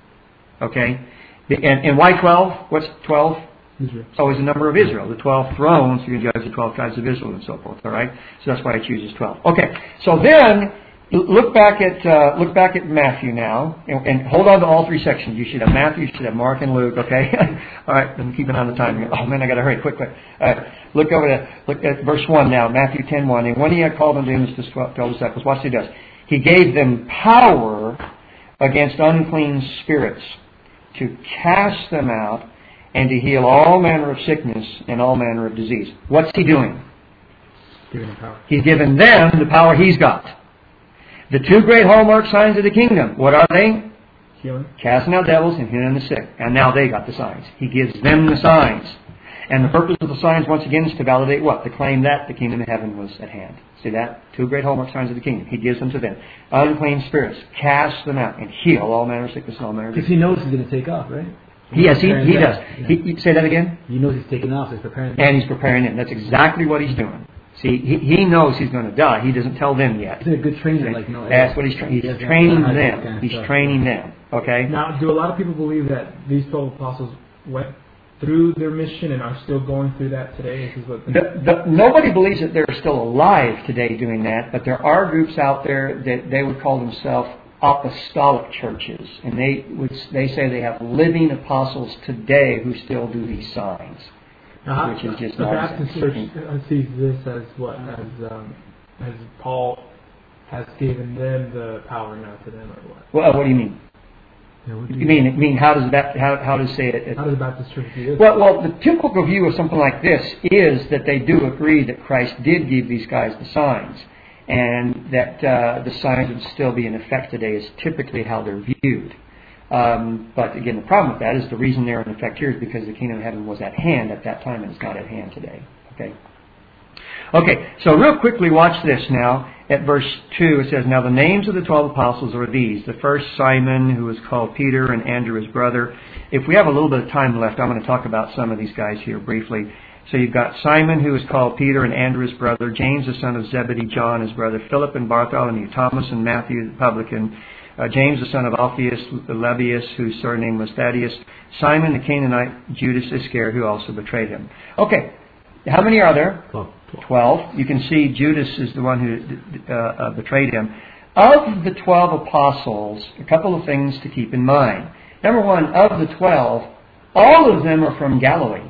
Okay? And why 12? What's 12? Israel. It's always the number of Israel. The 12 thrones, you can judge the 12 tribes of Israel and so forth. All right? So that's why he chooses 12. Okay. So then, look back at Matthew now, and hold on to all three sections. You should have Matthew, you should have Mark and Luke. Okay. All right. I'm keeping on the time here. Oh man, I got to hurry. Quick. All right. Look at verse 1 now. Matthew 10:1. And when he had called unto him his 12 disciples, watch what he does. He gave them power against unclean spirits to cast them out and to heal all manner of sickness and all manner of disease. What's he doing? Giving them power. He's given them the power he's got. The two great hallmark signs of the kingdom, what are they? Healing. Casting out devils and healing the sick. And now they got the signs. He gives them the signs. And the purpose of the signs, once again, is to validate what? To claim that the kingdom of heaven was at hand. See that? Two great hallmark signs of the kingdom. He gives them to them. Unclean spirits, cast them out and heal all manner of sickness and all manner of disease. Because he knows he's going to take off, right? Yes, he does. Yeah. He say that again? He knows he's taking off, so he's preparing them. And he's preparing them. That's exactly what he's doing. See, he knows he's going to die. He doesn't tell them yet. He's a good trainer. Like, no, that's what he's training. He's training them. He's training them. Okay? Now, do a lot of people believe that these 12 apostles went through their mission and are still going through that today? This is what nobody believes that they're still alive today doing that, but there are groups out there that they would call themselves apostolic churches, and they say they have living apostles today who still do these signs. Now, which is just the nonsense. Baptist Church sees this as what? As Paul has given them the power now to them, or what? Well, what do you mean? Yeah, You mean how does that how does say it? How does the Baptist Church do this? Well, the typical view of something like this is that they do agree that Christ did give these guys the signs, and that the signs would still be in effect today is typically how they're viewed. But again, the problem with that is the reason they're in effect here is because the kingdom of heaven was at hand at that time and it's not at hand today. Okay, so real quickly watch this now. At verse 2 it says, Now the names of the 12 apostles are these. The first, Simon, who was called Peter, and Andrew his brother. If we have a little bit of time left, I'm going to talk about some of these guys here briefly. So you've got Simon, who is called Peter, and Andrew his brother, James the son of Zebedee, John his brother, Philip and Bartholomew, Thomas and Matthew the publican, James the son of Alphaeus, Lebbaeus, whose surname was Thaddeus, Simon the Canaanite, Judas Iscariot, who also betrayed him. Okay, how many are there? 12. You can see Judas is the one who betrayed him. Of the 12 apostles, a couple of things to keep in mind. Number one, of the 12, all of them are from Galilee.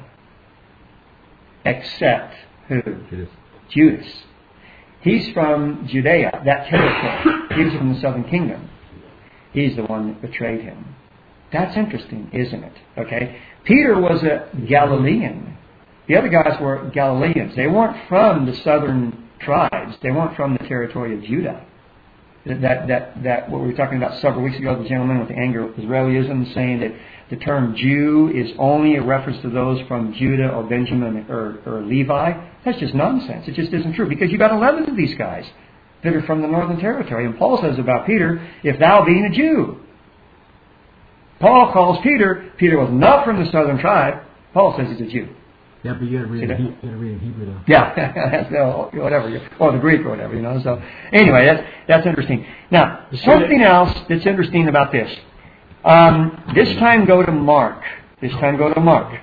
Except who? Judas. He's from Judea, that territory. He was from the southern kingdom. He's the one that betrayed him. That's interesting, isn't it? Okay. Peter was a Galilean. The other guys were Galileans. They weren't from the southern tribes. They weren't from the territory of Judah. That what we were talking about several weeks ago, the gentleman with the anger of Israelism, saying that the term Jew is only a reference to those from Judah or Benjamin or Levi. That's just nonsense. It just isn't true, because you've got 11 of these guys that are from the northern territory. And Paul says about Peter, if thou being a Jew. Paul calls Peter was not from the southern tribe. Paul says he's a Jew. Yeah, but you got to read in Hebrew though. Yeah, whatever, or the Greek or whatever, So anyway, that's interesting. Now, something else that's interesting about this. This time go to Mark. This time go to Mark.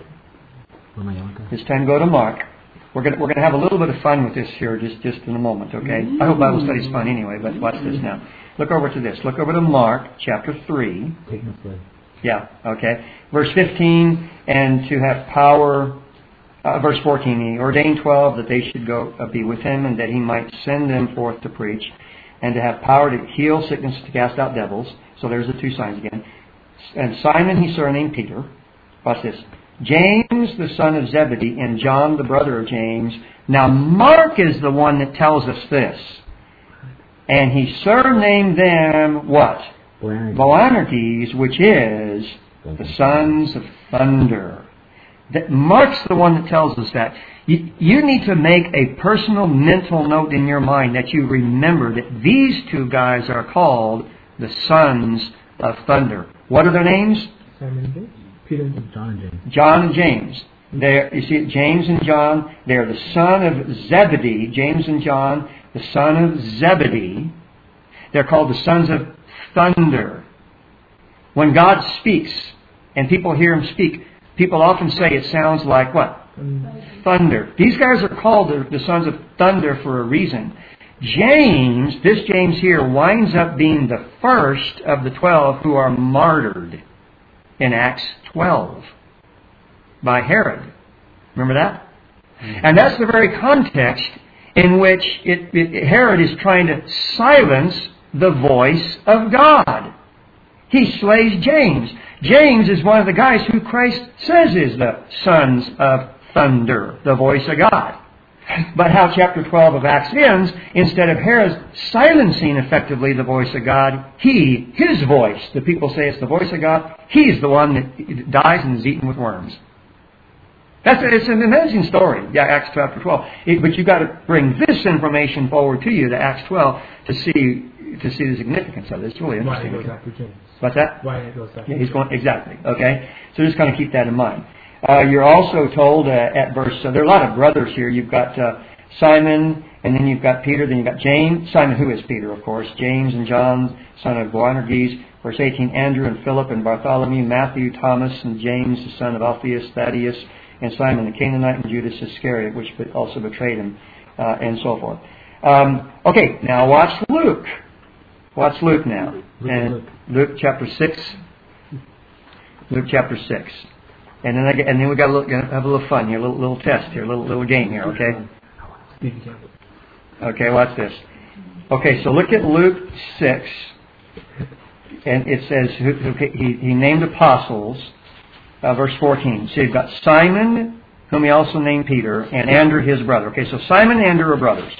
We're gonna have a little bit of fun with this here just in a moment, okay? I hope Bible study's fun anyway, but watch this now. Look over to this. Look over to Mark chapter 3. Yeah, okay. Verse 15, and to have power. Verse 14, he ordained 12 that they should go be with him, and that he might send them forth to preach, and to have power to heal sickness, to cast out devils. So there's the two signs again. And Simon he surnamed Peter. Watch this. James the son of Zebedee, and John the brother of James. Now Mark is the one that tells us this. And he surnamed them what? Boanerges, which is the sons of thunder. Mark's the one that tells us that. You need to make a personal mental note in your mind that you remember that these two guys are called the sons of thunder. What are their names? Simon and James. Peter and John and James. John and James. You see, James and John, they're the son of Zebedee. James and John, the son of Zebedee. They're called the sons of thunder. When God speaks and people hear Him speak, people often say it sounds like what? Thunder. These guys are called the sons of thunder for a reason. This James here, winds up being the first of the 12 who are martyred in Acts 12 by Herod. Remember that? And that's the very context in which Herod is trying to silence the voice of God. He slays James. James is one of the guys who Christ says is the sons of thunder, the voice of God. But how chapter 12 of Acts ends, instead of Herod silencing effectively the voice of God, his voice, the people say it's the voice of God, he's the one that dies and is eaten with worms. It's an amazing story, Acts chapter 12. But you've got to bring this information forward to you, to Acts 12, to see the significance of it. It's really interesting. Why he goes after James. What's that? Why he goes after James. He's going, exactly. Okay? So just kind of keep that in mind. You're also told at verse... there are a lot of brothers here. You've got Simon, and then you've got Peter, then you've got James. Simon, who is Peter, of course. James and John, son of Boanerges. Verse 18, Andrew and Philip and Bartholomew, Matthew, Thomas, and James, the son of Alphaeus, Thaddeus, and Simon the Canaanite, and Judas Iscariot, which also betrayed him, and so forth. Okay, now watch Luke. Watch Luke now. Luke chapter 6. Luke chapter 6. And then we got have a little fun here, a little test here, a little game here, okay? Okay, watch this. Okay, so look at Luke 6. And it says, he named apostles, verse 14. So you've got Simon, whom he also named Peter, and Andrew his brother. Okay, so Simon and Andrew are brothers.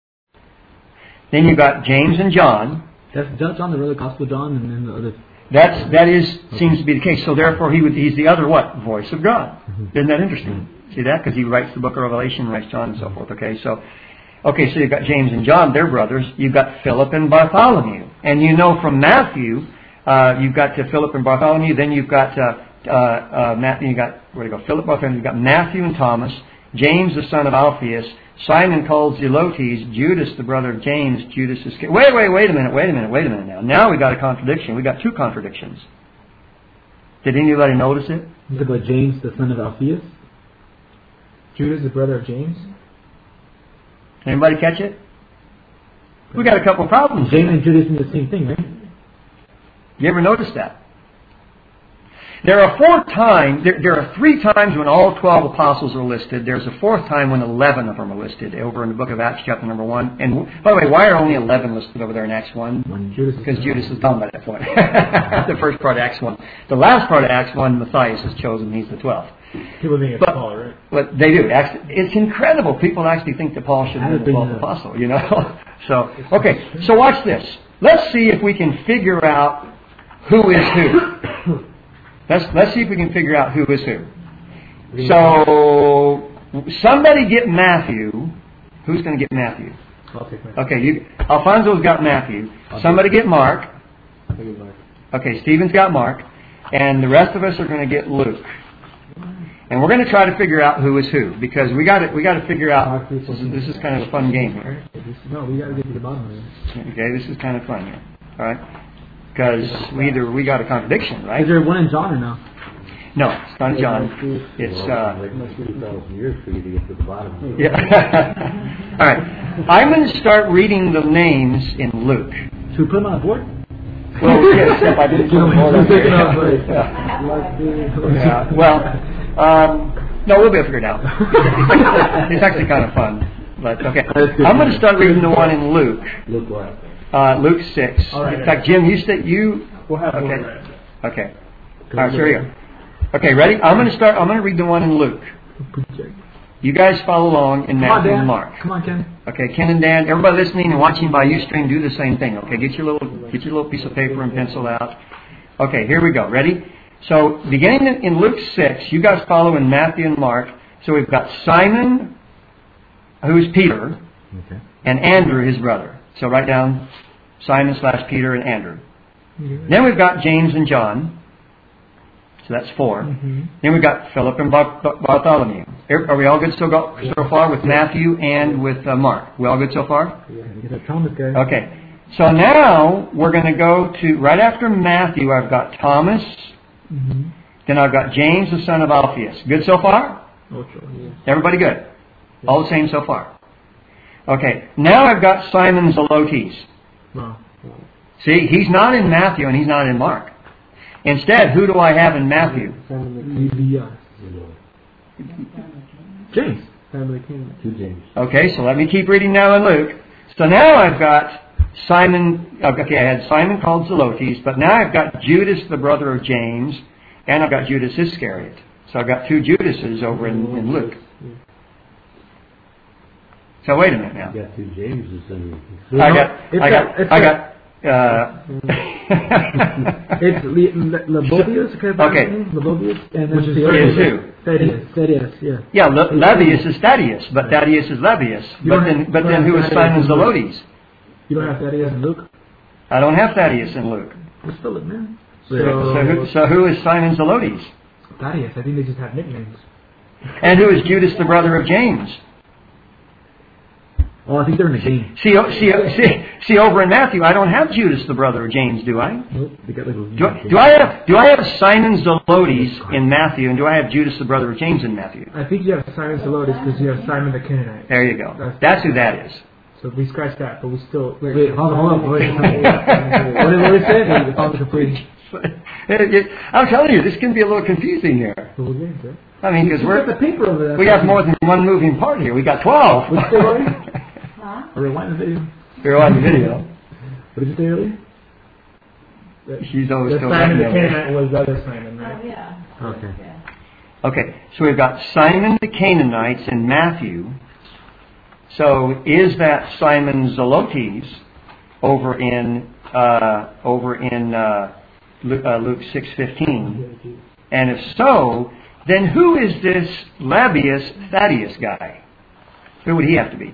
Then you've got James and John. That's John, the early Gospel John, and then the other. Seems to be the case. So therefore, he's the other what? Voice of God. Isn't that interesting? See that? Because he writes the book of Revelation, writes John, and so forth. Okay, so you've got James and John, they're brothers. You've got Philip and Bartholomew, and you know from Matthew, you've got Philip and Bartholomew. Then you've got Matthew. You got Philip, Bartholomew. You've got Matthew and Thomas, James the son of Alphaeus, Simon called Zelotes, Judas the brother of James, Judas Iscariot. Wait a minute now we got a contradiction. We got two contradictions. Did anybody notice it? Is it about James the son of Alphaeus? Judas the brother of James? Anybody catch it? We got a couple of problems. James and Judas mean the same thing, right? You ever notice that? There are there are 3 times when all 12 apostles are listed. There's a 4th time when 11 of them are listed over in the book of Acts chapter number 1. And by the way, why are only 11 listed over there in Acts 1? Because Judas is done by that point. The first part of Acts 1. The last part of Acts 1, Matthias is chosen. He's the 12th. People think it's Paul, right? But they do. It's incredible. People actually think that Paul should have been the 12th apostle, you know. So watch this. Let's see if we can figure out who is who. Let's see if we can figure out who is who. So, somebody get Matthew. Who's going to get Matthew? I'll take Matthew. Okay, Alfonso's got Matthew. Somebody get Mark. Okay, Stephen's got Mark. And the rest of us are going to get Luke. And we're going to try to figure out who is who, because we got to figure out. This is kind of a fun game here. No, we got to get to the bottom of it. Okay, this is kind of fun here. All right, because we got a contradiction, right? Is there one in John or no? No, it's not John. It's It must be 2,000 years for you to get to the bottom. yeah. All right, I'm going to start reading the names in Luke. Should we put them on the board? Well, yes, if I didn't put them all on there. Yeah. Well, no, we'll be able to figure it out. It's actually kind of fun. But okay, I'm going to start reading the one in Luke. Luke what? Luke 6. Right, in fact, Jim, you. We'll have Okay. one. Okay. All right, here we go. Okay, ready? I'm going to read the one in Luke. You guys follow along in Matthew and Mark. Come on, Ken. Okay, Ken and Dan, everybody listening and watching by Ustream, do the same thing. Okay, get your little piece of paper and pencil out. Okay, here we go. Ready? So, beginning in Luke 6, you guys follow in Matthew and Mark. So we've got Simon, who's Peter, and Andrew, his brother. So write down Simon/Peter and Andrew. Then we've got James and John. So that's 4. Then we've got Philip and Bartholomew. Are we all good so far with Matthew and with Mark? We all good so far? Okay. So now we're going to go to, right after Matthew, I've got Thomas. Then I've got James, the son of Alphaeus. Good so far? Everybody good? All the same so far? Okay. Now I've got Simon Zelotes. See, he's not in Matthew and he's not in Mark. Instead, who do I have in Matthew? James. Two James. Okay, so let me keep reading now in Luke. So now I've got Simon. Okay, I had Simon called Zelotes, but now I've got Judas, the brother of James, and I've got Judas Iscariot. So I've got 2 Judases over in Luke. So wait a minute now. You got 2 Jameses and I got. It's Lebodius, okay. Lebodius, and which is who? Thaddeus, yeah. Yeah, Lebbeus is Thaddeus, but Thaddeus is Lebbeus. But then who is Simon Zelotes? You don't have Thaddeus in Luke? I don't have Thaddeus in Luke. Let's fill it, man. So who is Simon Zelotes? Thaddeus. I think they just have nicknames. And who is Judas, the brother of James? Oh, I think they're in the game. See, over in Matthew, I don't have Judas, the brother of James, do I? Nope. They got Do I have Simon Zelotes in Matthew, and do I have Judas, the brother of James, in Matthew? I think you have Simon Zelotes because you have Simon the Canaanite. There you go. That's who that is. So we scratch that, but we still... Wait, hold on. Wait. What did we say? It's all complete. I'm telling you, this can be a little confusing here. I mean, because we have more than one moving part here. We got 12. Rewind the video. Rewind the video. What did you say earlier? She's always still Simon the Canaanite was the other Simon, right? Oh, yeah. Okay. Okay, so we've got Simon the Canaanite in Matthew. So is that Simon Zelotes over in Luke 6:15? And if so, then who is this Lebbeus Thaddeus guy? Who would he have to be?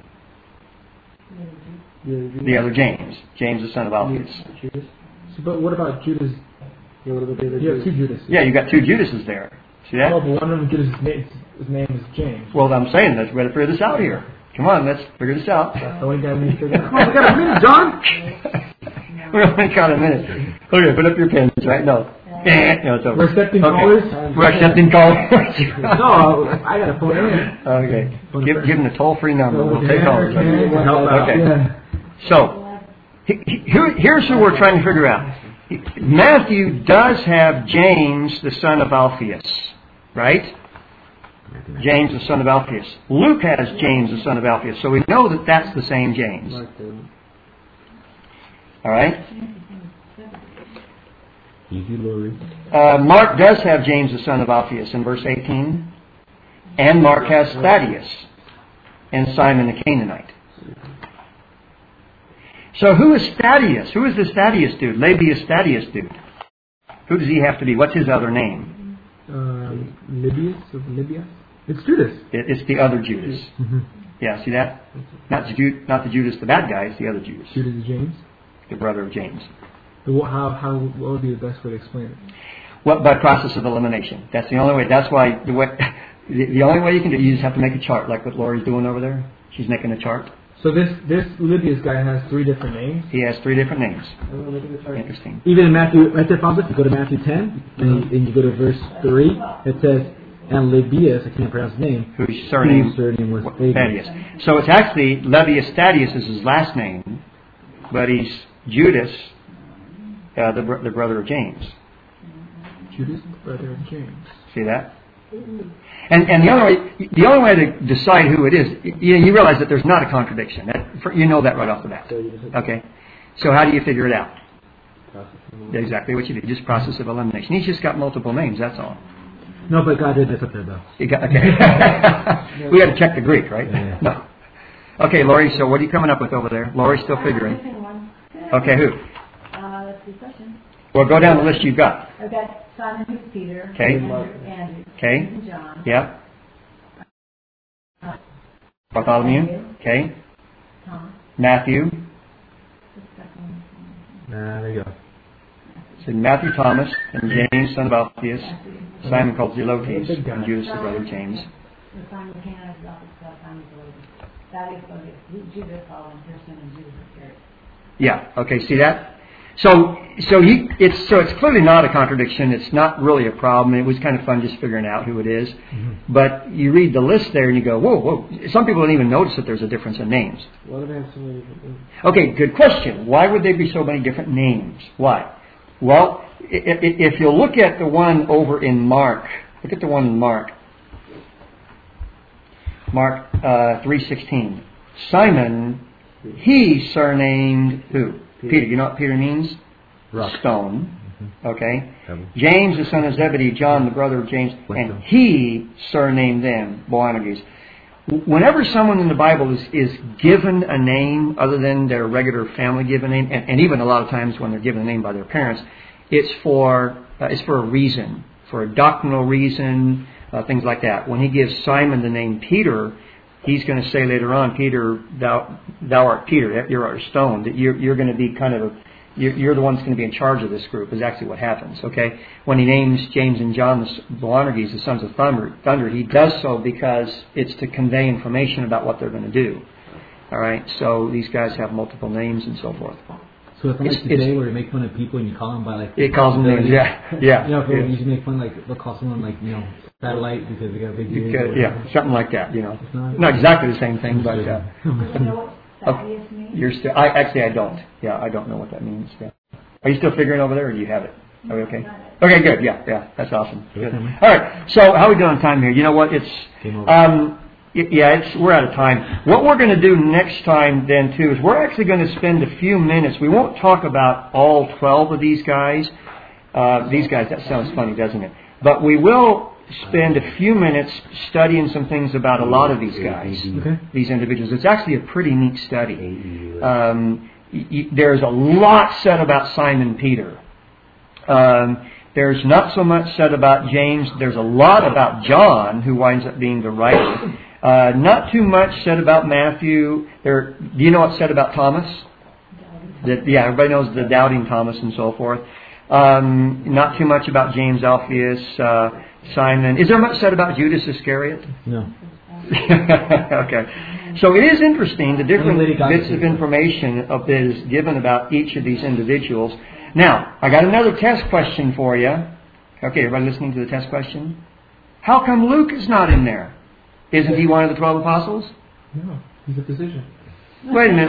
The other James. James, the son of Alphaeus. But what about Judas? You have 2 Judases. Yeah, you got 2 Judases there. See that? Oh, but one of them, his name is James. Well, I'm saying, let's better figure this out here. Come on, let's figure this out. That's the only guy we need to figure out. Come on, we got a minute, John. We only got a minute. Okay, put up your pens, right? No. No, it's over. We're accepting callers? We're accepting callers. No, I got a phone in. Okay. Give them the toll-free number. We'll take callers. Okay. Okay. So, here's who we're trying to figure out. Matthew does have James, the son of Alphaeus, right? James, the son of Alphaeus. Luke has James, the son of Alphaeus. So we know that that's the same James. All right? Mark does have James, the son of Alphaeus, in verse 18. And Mark has Thaddeus and Simon the Canaanite. So who is Thaddeus? Who is this Thaddeus dude? Lebbeus Thaddeus dude. Who does he have to be? What's his other name? Libya? It's Judas. It's the other Judas. Mm-hmm. Yeah, see that? Not the Judas, the bad guy. It's the other Judas. Judas is James? The brother of James. What would be the best way to explain it? Well, by process of elimination. That's the only way. That's why the only way you can do it, you just have to make a chart, like what Lori's doing over there. She's making a chart. So this Livius guy has 3 different names? He has 3 different names. Look at the chart. Interesting. Even in Matthew, right there, Father, if you go to Matthew 10, and you go to verse 3, it says, and Livius, I can't pronounce his name, whose surname was Thaddeus. So it's actually Levius Thaddeus is his last name, but he's Judas, the brother of James. Judas, brother of James. See that? And the only way to decide who it is, you realize that there's not a contradiction. You know that right off the bat. Okay? So how do you figure it out? Exactly what you do. Just process of elimination. He's just got multiple names, that's all. No, but God did this up there, though. Okay. We got to check the Greek, right? Yeah. No. Okay, Lori, so what are you coming up with over there? Lori's still figuring. Okay, who? Let's see, question. Well, go down the list you've got. I've got Simon, who's Peter. Okay. Andrew. Okay. And John. Yep. Bartholomew. Okay. Thomas. Matthew. There you go. So Matthew, Thomas, and James, son of Alphaeus. Simon called Zelotes, and Judas, the brother of James. Simon Canaanite is also called Simon Zelotes. That is what Judas called him, person, and Judas Iscariot. Yeah. Okay. See that? So it's clearly not a contradiction. It's not really a problem. It was kind of fun just figuring out who it is. Mm-hmm. But you read the list there and you go, whoa. Some people don't even notice that there's a difference in names. What do they have so many different names? Okay, good question. Why would there be so many different names? Why? Well, if you look at the one over in Mark, look at the one in Mark 3:16. Simon, he surnamed who? Peter. You know what Peter means? Rock. Stone. Mm-hmm. Okay. James, the son of Zebedee, John, the brother of James, and he surnamed them Boanerges. Whenever someone in the Bible is given a name other than their regular family given name, and even a lot of times when they're given a name by their parents, it's for a reason, for a doctrinal reason, things like that. When he gives Simon the name Peter, he's going to say later on, Peter, thou art Peter, you're a stone, that you're going to be kind of you're the one that's going to be in charge of this group, is actually what happens, okay? When he names James and John, the Boanerges, the sons of thunder, he does so because it's to convey information about what they're going to do. All right? So these guys have multiple names and so forth. So it's like today where you make fun of people and you call them by like... It calls them names, yeah. You know, if you usually make fun, like, they'll call someone like, satellite because they got a big ear. Yeah, something like that, Not exactly the same thing, but... Thaddeus means? You're still. I don't. Yeah, I don't know what that means. Yeah. Are you still figuring over there, or do you have it? Are we okay? Okay, good. Yeah, that's awesome. Good. All right. So how are we doing on time here? You know what? We're out of time. What we're going to do next time then too is we're actually going to spend a few minutes. We won't talk about all 12 of these guys. That sounds funny, doesn't it? But we will spend a few minutes studying some things about a lot of these guys, these individuals. It's actually a pretty neat study. There's a lot said about Simon Peter. There's not so much said about James. There's a lot about John, who winds up being the writer. Not too much said about Matthew. Do you know what's said about Thomas? Everybody knows the doubting Thomas and so forth. Not too much about James, Alphaeus, Simon. Is there much said about Judas Iscariot? No. Okay. So it is interesting, the different bits of information that is given about each of these individuals. Now, I got another test question for you. Okay, everybody listening to the test question? How come Luke is not in there? Isn't he one of the 12 apostles? No, he's a physician. Wait a minute.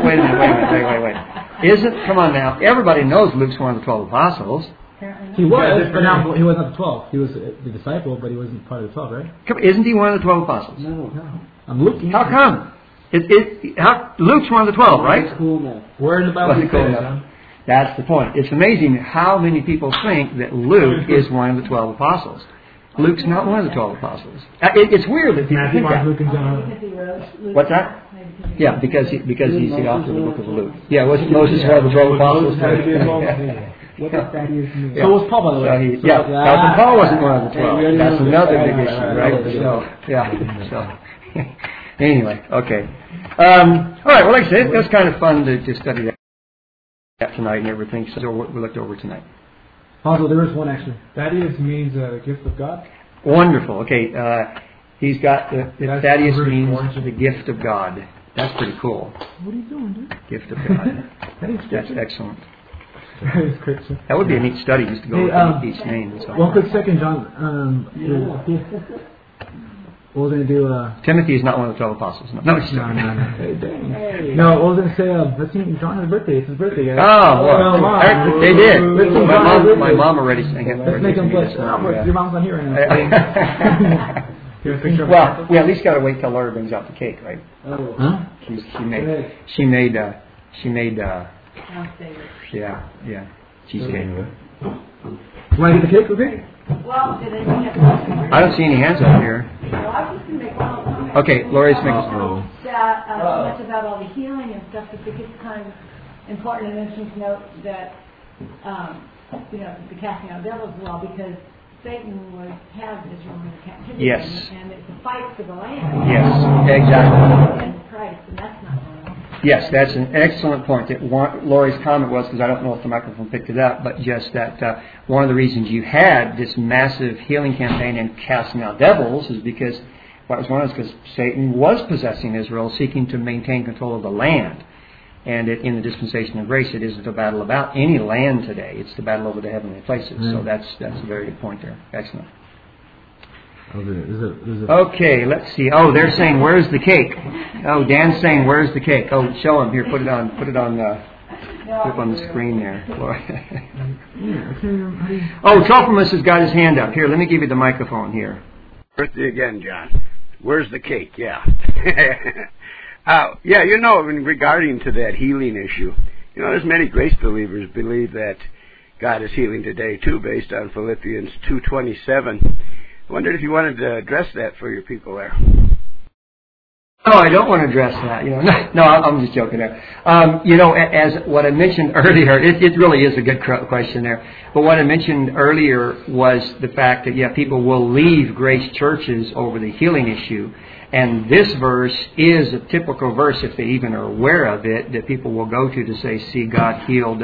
Come on now. Everybody knows Luke's one of the 12 apostles. He was, but now he wasn't the 12. He was the disciple, but he wasn't part of the 12, right? Isn't he one of the 12 apostles? No. I'm looking. How come? Luke's one of the 12, right? Where in the Bible is that? That's the point. It's amazing how many people think that Luke is one of the 12 apostles. Luke's not one of the 12 apostles. It's weird that people think that. Luke and John. What's that? Yeah, because he's the author of the book of Luke. Yeah, wasn't Moses one of the 12 apostles? What does Thaddeus mean? So was Paul, by the way. Paul wasn't one of the 12. That's another big issue, right? Anyway, okay. All right, well, like I said, it was kind of fun to study that tonight and everything, so we looked over tonight. Also, there is one actually. Thaddeus means gift of God. Wonderful. Okay, he's got the Thaddeus really means important. the gift of God. That's pretty cool. What are you doing, dude? Gift of God. That is That's excellent. Thaddeus Christian. That would be a neat study just to go Hey, over each name. And so One quick second, John. What was I going to do? Timothy is not one of the 12 apostles. No, it's No. Hey, dang. No, what was I going to say? Let's see, John has a birthday. It's his birthday, guys. Oh, well, Come on. they did. Let's see, John has a birthday. My mom already sang it. Let's make him bless. Your mom's not here right now. Here's a picture of Well, we at least got to wait till Laura brings out the cake, right? Huh? She made Downstairs. cheesecake. You want to get the cake, okay? Well, did they make it? I don't see any hands up here. Well, I was just going to make one comment. Okay, Lori's making. That much about all the healing and stuff, I think it's kind of important and interesting to note that, the casting out devils as well, because Satan would have Israel in captivity. Yes. And it's a fight for the land. Yes, exactly. And Christ, and that's not going on. Yes, that's an excellent point. Lori's comment was, because I don't know if the microphone picked it up, but just that one of the reasons you had this massive healing campaign and casting out devils is because because Satan was possessing Israel, seeking to maintain control of the land. And in the dispensation of grace, it isn't a battle about any land today. It's the battle over the heavenly places. So that's a very good point there. Excellent. Okay, let's see. Oh, they're saying, where's the cake? Oh, Dan's saying, where's the cake? Oh, show him. Here, put it on the screen there. Oh, Trophimus has got his hand up. Here, let me give you the microphone here. Birthday again, John. Where's the cake? Yeah. Regarding to that healing issue, there's many grace believers believe that God is healing today too, based on Philippians 2:27. I wondered if you wanted to address that for your people there. No, I don't want to address that. No, I'm just joking there. As what I mentioned earlier, it really is a good question there. But what I mentioned earlier was the fact that, people will leave grace churches over the healing issue. And this verse is a typical verse, if they even are aware of it, that people will go to say, see, God healed.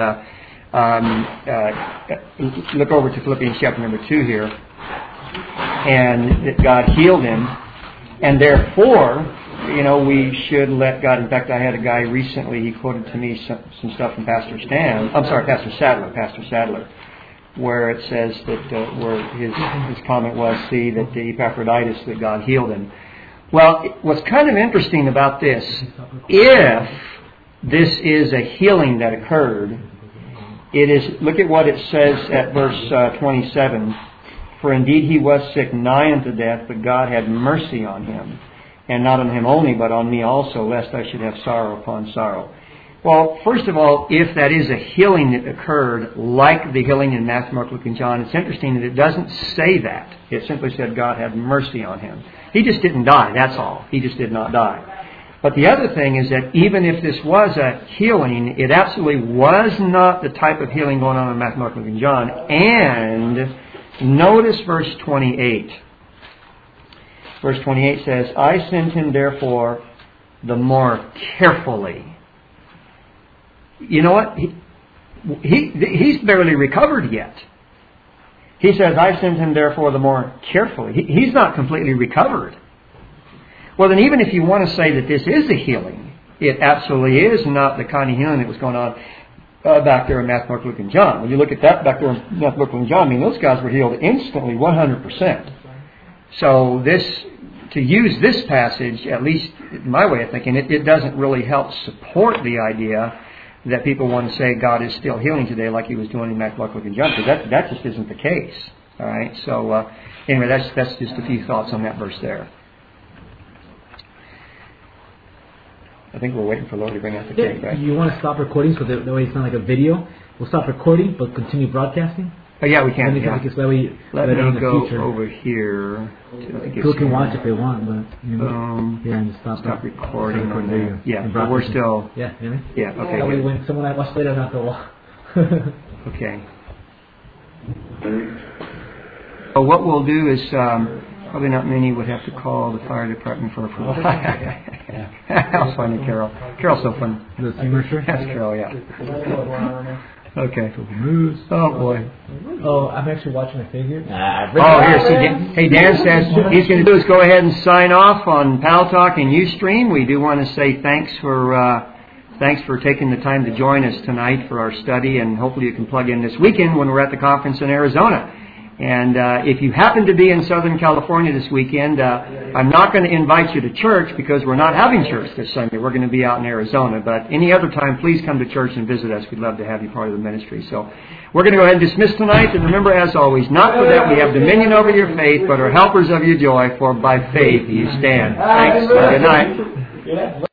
Look over to Philippians chapter number 2 here. And that God healed him. And therefore, we should let God. In fact, I had a guy recently, he quoted to me some stuff from Pastor Sadler, where it says that, where his comment was, see, that the Epaphroditus, that God healed him. Well, what's kind of interesting about this, if this is a healing that occurred, it is, look at what it says at verse 27. For indeed he was sick nigh unto death, but God had mercy on him. And not on him only, but on me also, lest I should have sorrow upon sorrow. Well, first of all, if that is a healing that occurred, like the healing in Matthew, Mark, Luke, and John, it's interesting that it doesn't say that. It simply said God had mercy on him. He just didn't die, that's all. He just did not die. But the other thing is that even if this was a healing, it absolutely was not the type of healing going on in Matthew, Mark, Luke, and John. And notice verse 28. Verse 28 says, I sent him therefore the more carefully. You know what? He's barely recovered yet. He says, I sent him therefore the more carefully. He's not completely recovered. Well, then even if you want to say that this is a healing, it absolutely is not the kind of healing that was going on back there in Matthew, Mark, Luke, and John. When you look at that back there in Matthew, Mark, Luke, and John, those guys were healed instantly, 100%. So to use this passage, at least in my way of thinking, it doesn't really help support the idea that people want to say God is still healing today like he was doing in Matthew, Mark, Luke, and John, because that just isn't the case. All right. So anyway, that's just a few thoughts on that verse there. I think we're waiting for Lord to bring out the cake, right? You want to stop recording so that way it's not like a video? We'll stop recording, but continue broadcasting. Oh yeah, we can. Let me go over here. People can watch if they want, but and stop recording on there. Yeah, but we're still. Yeah, really? Yeah. Okay. That way, when someone I watch later, not the wall. Okay. So what we'll do is probably not many would have to call the fire department for approval. That was funny, Carol. Carol's so fun. The humor, sure. That's Carol, yeah. Okay. Moose. Oh boy. Oh, I'm actually watching a figure. Oh, here. See, hey, Dan says he's going to do is go ahead and sign off on Pal Talk and Ustream. We do want to say thanks for taking the time to join us tonight for our study, and hopefully you can plug in this weekend when we're at the conference in Arizona. And if you happen to be in Southern California this weekend, I'm not going to invite you to church because we're not having church this Sunday. We're going to be out in Arizona. But any other time, please come to church and visit us. We'd love to have you part of the ministry. So we're going to go ahead and dismiss tonight. And remember, as always, not for that we have dominion over your faith, but are helpers of your joy, for by faith you stand. Thanks. Good night.